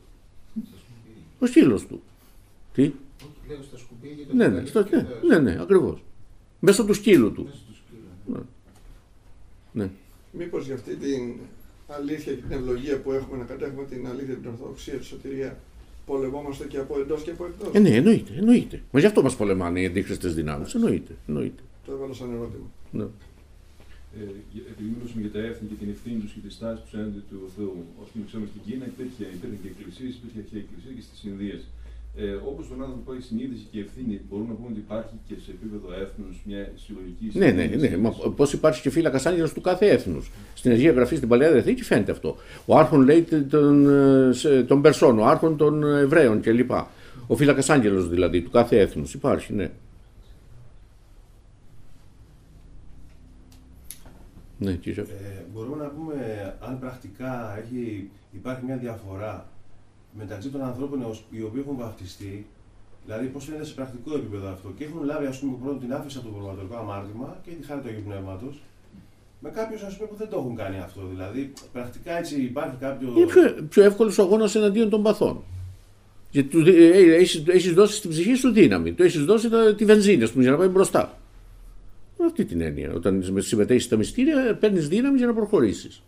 [SPEAKER 1] Ο σκύλος του. Τι?
[SPEAKER 7] Λέω στα σκουπίδια.
[SPEAKER 1] Ναι, ακριβώς. Μέσω του σκύλου του. Ναι.
[SPEAKER 12] Μήπως για αυτή την αλήθεια και την ευλογία που έχουμε να κατέχουμε την αλήθεια, την Ορθοδοξία, τη σωτηρία, πολεμόμαστε και από εντός και από εκτός?
[SPEAKER 1] Ναι, εννοείται. Μα γι' αυτό μας πολεμάνε οι αντίχριστες δυνάμεις. Εννοείται.
[SPEAKER 12] Το έβαλα σαν ερώτημα.
[SPEAKER 1] Ναι.
[SPEAKER 4] Επειδή μιλούσαμε για τα έθνη και την ευθύνη του και τη στάση του έναντι του Θεού, όσο ξέρουμε στην Κίνα υπήρχαν και εκκλησίες, υπήρχε αρχαία εκκλησία και στις Ινδίες. Όπως τον άνθρωπο που έχει συνείδηση και ευθύνη, μπορούμε να πούμε ότι υπάρχει και σε επίπεδο έθνους μια συλλογική συνείδηση.
[SPEAKER 1] Ναι. Πώς υπάρχει και φύλακας άγγελος του κάθε έθνους. Στην Αγία Γραφή στην Παλαιά Διαθήκη φαίνεται αυτό. Ο άρχον λέει των Περσών, ο άρχον των Εβραίων κλπ. Ο φύλακας άγγελος δηλαδή του κάθε έθνους υπάρχει, ναι. Ναι, κύριε.
[SPEAKER 11] Μπορούμε να πούμε αν πρακτικά υπάρχει μια διαφορά μεταξύ των ανθρώπων οι οποίοι έχουν βαφτιστεί, δηλαδή πώς φαίνεται σε πρακτικό επίπεδο αυτό και έχουν λάβει ας πούμε πρώτον την άφεση από το προβατορικό αμάρτημα και τη χάρη του Αγίου Πνεύματος, με κάποιους ας πούμε που δεν το έχουν κάνει αυτό. Δηλαδή πρακτικά έτσι υπάρχει κάποιο.
[SPEAKER 1] Είναι πιο εύκολος ο αγώνας εναντίον των παθών. Γιατί έχεις δώσει στην ψυχή σου δύναμη, του έχεις δώσει τη βενζίνη για να πάει μπροστά. Αυτή την έννοια. Όταν συμμετέχεις στα μυστήρια, παίρνεις δύναμη για να προχωρήσεις.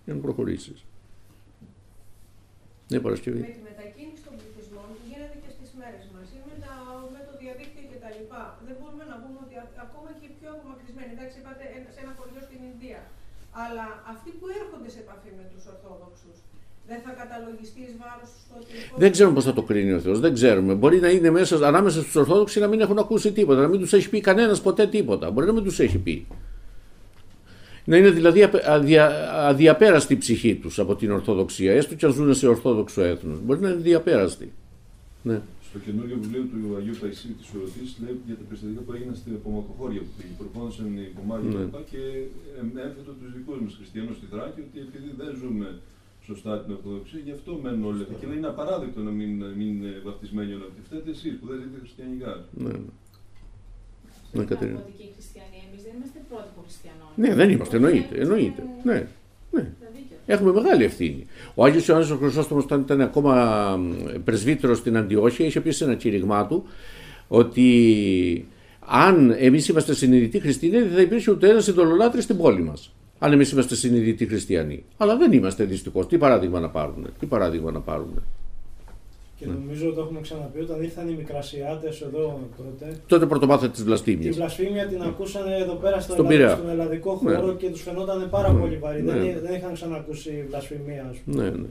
[SPEAKER 1] Ναι, Παρασκευή.
[SPEAKER 6] Με τη μετακίνηση των πληθυσμών που γίνεται και στις μέρες μας ή με το διαδίκτυο κτλ. Δεν μπορούμε να πούμε ότι ακόμα και οι πιο απομακρυσμένοι, εντάξει, είπατε σε ένα χωριό στην Ινδία, αλλά αυτοί που έρχονται σε επαφή με τους Ορθόδοξους, δεν θα καταλογιστεί εις βάρος του ότι.
[SPEAKER 1] Δεν ξέρουμε πώς θα το κρίνει ο Θεός, δεν ξέρουμε. Μπορεί να είναι ανάμεσα στους Ορθόδοξους να μην έχουν ακούσει τίποτα, να μην τους έχει πει κανένας ποτέ τίποτα. Μπορεί να μην τους έχει πει. Να είναι δηλαδή αδιαπέραστη η ψυχή τους από την Ορθοδοξία, έστω και αν ζουν σε Ορθόδοξο έθνος. Μπορεί να είναι διαπέραστη. Ναι.
[SPEAKER 4] Στο καινούριο βιβλίο του Αγίου Παϊσίου της Ορθής λέει για τα περιστατικά που έγιναν στην Πομακοχώρια που προπόνησαν οι κομμάτια και έμφετο τους δικούς μας χριστιανούς στη Θράκη ότι επειδή δεν ζούμε σωστά την Ορθοδοξία, γι' αυτό μένουν όλοι αυτοί. Και λέει είναι απαράδεκτο να μην είναι βαπτισμένοι όλοι αυτοί. Φταίτε εσείς που δεν ζείτε χριστιανικά.
[SPEAKER 1] Ναι.
[SPEAKER 10] Κατερίνα. Οι χριστιανοί, εμείς δεν είμαστε πρότυπο χριστιανών.
[SPEAKER 1] Ναι, δεν είμαστε, εννοείται. Ναι. Έχουμε μεγάλη ευθύνη. Ο Άγιος Ιωάννης ο Χρυσόστομος, όταν ήταν ακόμα πρεσβύτερος στην Αντιόχεια, είχε πει σε ένα κήρυγμά του ότι αν εμείς είμαστε συνειδητοί χριστιανοί, δεν θα υπήρχε ούτε ένας ειδωλολάτρης στην πόλη μας. Αν εμείς είμαστε συνειδητοί χριστιανοί. Αλλά δεν είμαστε δυστυχώς. Τι παράδειγμα να πάρουν.
[SPEAKER 8] Και νομίζω ότι το έχουμε ξαναπεί, όταν ήρθαν οι Μικρασιάτες εδώ τότε.
[SPEAKER 1] Τότε πρωτομάθατε της βλασφήμιας.
[SPEAKER 8] Τη βλασφήμια την ακούσανε εδώ πέρα στον ελλαδικό χώρο και τους φαινόταν πάρα πολύ βαρύ. Δεν είχαν ξανακούσει βλασφημία, ας πούμε.
[SPEAKER 1] Ναι.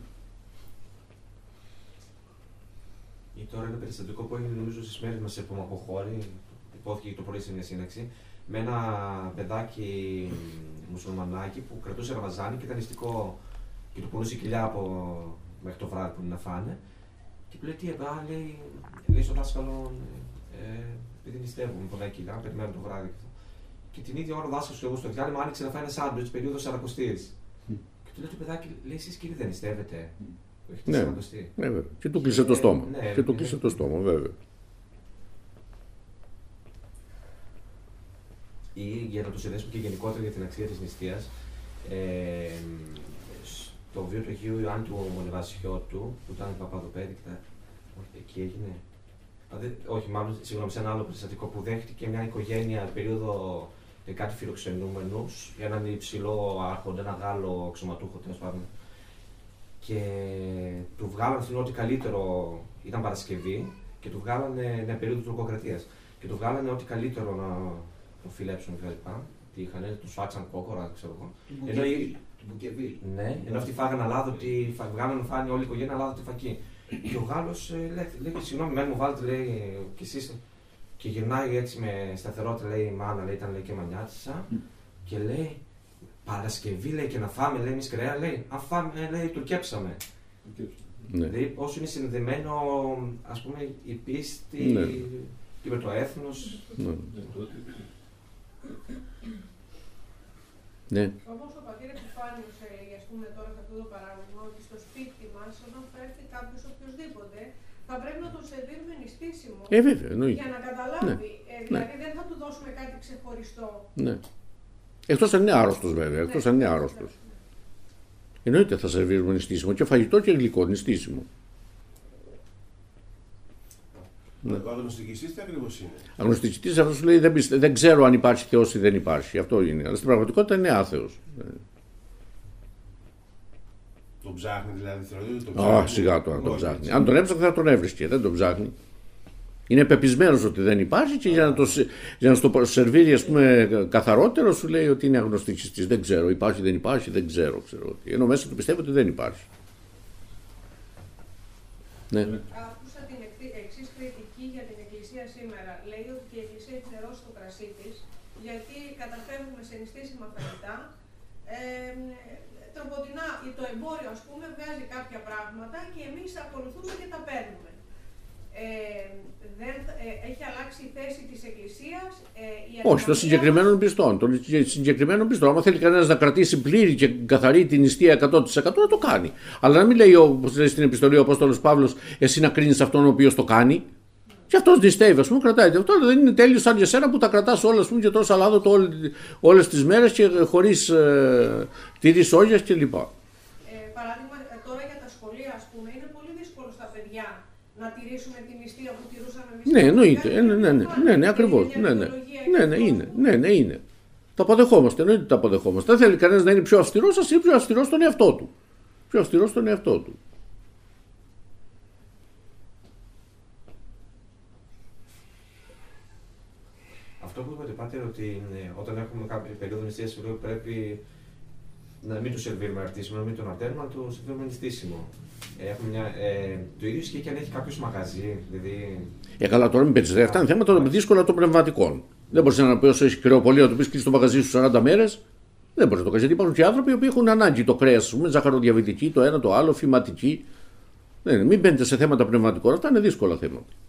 [SPEAKER 5] Ή τώρα ένα περιστατικό που έγινε νομίζω στις μέρες μας σε Πομακοχώρη, υπόθηκε το πρωί σε μια σύναξη, με ένα παιδάκι μουσουλμανάκι που κρατούσε ραβαζάνι και ήταν νηστικό και του πουλούσε κοιλιά μέχρι το βράδυ που είναι να φάνε. Και του λέει τι εδώ, λέει στον δάσκαλο, επειδή νηστεύουμε πολλά κιλά, περιμένουμε το βράδυ. Και την ίδια ώρα ο δάσκαλος του εγώ στο διάλειμμα άνοιξε να φάει ένα σάντουιτς περίοδο Σαρακοστής. Και του λέει το παιδάκι, λέει εσείς κύριε δεν νηστεύετε.
[SPEAKER 1] Ναι, βέβαια. Και του κλείσε το στόμα. Και του κλείσε το στόμα, βέβαια.
[SPEAKER 5] Ή για να το συνδέσουμε και γενικότερα για την αξία της νηστείας, το βιβλίο του Αγίου Ιωάννη του Μονεβασιώτου, που ήταν Παπαδοπέδικτα, εκεί έγινε. Όχι, μάλλον συγγνώμη, σε ένα άλλο περιστατικό που δέχτηκε μια οικογένεια περίοδο κάτι φιλοξενούμενους για έναν υψηλό άρχοντα, ένα Γάλλο αξιωματούχο τέλος πάντων. Και του βγάλανε αυτήν ό,τι καλύτερο, ήταν Παρασκευή, και του βγάλανε μια περίοδο τουρκοκρατίας. Και του βγάλανε ό,τι καλύτερο να το φιλέψουν κλπ. Τι είχαν, του σφάξαν κόκορα, ξέρω εγώ. Ναι, ενώ αυτοί φάγανε λάδωτη, βγάλανε φάνη όλη η οικογένεια λάδωτη φακή. Και ο Γάλλος λέει, συγγνώμη, μένει μου βάλετε, λέει, κι εσείς. Και γυρνάει έτσι με σταθερότητα, λέει, η μάνα, λέει, ήταν λέει, και μανιάτισσα. Και λέει, Παρασκευή, λέει, και να φάμε, λέει, εμείς κρέα, λέει, αν φάμε, λέει, τουρκέψαμε.
[SPEAKER 1] Ναι.
[SPEAKER 5] Δηλαδή, όσο είναι συνδεμένο, ας πούμε, η πίστη και με το έθνος.
[SPEAKER 1] Ναι.
[SPEAKER 6] Όπως ο πατήρ Επιφάνιος έλεγε, ας πούμε, τώρα σε αυτό το παράδειγμα, ότι στο σπίτι μας, όταν θα έρθει κάποιος οποιοδήποτε, θα πρέπει να τον σερβίρουμε νηστίσιμο.
[SPEAKER 1] Βέβαια, εννοείται.
[SPEAKER 6] Για να καταλάβει. Δηλαδή, δεν θα του δώσουμε κάτι ξεχωριστό.
[SPEAKER 1] Ναι. Εκτός αν είναι άρρωστος, βέβαια. Εκτός αν είναι άρρωστος. Εννοείται θα σερβίρουμε νηστίσιμο. Και φαγητό και γλυκό νηστίσιμο.
[SPEAKER 11] Ο αγνωστικιστής τι ακριβώς είναι?
[SPEAKER 1] Αγνωστικιστής αυτός σου λέει δεν ξέρω αν υπάρχει Θεός ή δεν υπάρχει. Αυτό είναι. Αλλά στην πραγματικότητα είναι άθεος.
[SPEAKER 11] τον ψάχνει, δηλαδή θεωρείτε ότι τον ψάχνει?
[SPEAKER 1] Σιγά τώρα τον ψάχνει. Αν τον έψαχνε θα τον έβρισκε, δεν τον ψάχνει. Είναι πεπισμένος ότι δεν υπάρχει και για να στο σερβίρει, ας πούμε, καθαρότερο, σου λέει ότι είναι αγνωστικιστής. Δεν ξέρω, υπάρχει, δεν υπάρχει, δεν ξέρω. Ενώ μέσα του πιστεύω ότι δεν υπάρχει. Ναι.
[SPEAKER 6] Άκουσα την εξής κριτική για την Εκκλησία σήμερα. Λέει ότι η Εκκλησία έχει νερώσει το κρασί της, γιατί καταφεύγουμε σε νηστίσιμα φαγητά. Τροποντινά το εμπόριο, ας πούμε, βγάζει κάποια πράγματα και εμείς ακολουθούμε και τα παίρνουμε. Έχει αλλάξει η θέση της Εκκλησίας.
[SPEAKER 1] Όχι, των συγκεκριμένων πιστών. Των συγκεκριμένων πιστών. Αν θέλει κανένας να κρατήσει πλήρη και καθαρή την νηστεία 100% να το κάνει. Αλλά να μην λέει, όπως λέει στην επιστολή ο Απόστολος Παύλος, εσύ να κρίνεις αυτόν ο οποίος το κάνει. Και αυτός νηστεύει, ας πούμε, κρατάει. Αυτό δεν είναι τέλειο σαν για σένα που τα κρατάς όλα, ας πούμε, και τρως αλάδοτο όλες τις μέρες και χωρίς τυρί σόγιας κλπ.
[SPEAKER 6] Παράδειγμα, τώρα για τα σχολεία, ας πούμε, είναι πολύ δύσκολο στα παιδιά να τηρήσουμε την νηστεία που τηρούσαμε εμείς.
[SPEAKER 1] Ναι, εννοείται. Ναι, ακριβώς. Ναι, είναι. Τα αποδεχόμαστε, εννοείται ότι τα αποδεχόμαστε. Δεν θέλει κανένας να είναι πιο αυστηρός, ας είναι πιο αυστηρός στον εαυτό του. Πιο αυστηρός στον εαυτό του.
[SPEAKER 5] Αυτό που είπατε, Πάτερ, ότι όταν έχουμε κάποια περίοδο νηστείας πρέπει να μην του σερβίρουμε αρτήσιμο, να μην τον αρτέρουμε, να του σερβίρουμε νηστίσιμο. Το ίδιο ισχύει και αν έχει κάποιο μαγαζί. Δηλαδή...
[SPEAKER 1] Καλά, τώρα μην πέτυχε. Αυτά είναι θέματα δύσκολα των πνευματικών. Δεν μπορεί να πει όσο έχει κρεοπολία να του πει κλείσει το μαγαζί σου 40 μέρες. Δεν μπορεί να το κάνει. Γιατί υπάρχουν και άνθρωποι που έχουν ανάγκη το κρέας, ζαχαροδιαβητική, το ένα το άλλο, φυματική. Μην μπαίνετε σε θέματα πνευματικών. Αυτά είναι δύσκολα θέματα.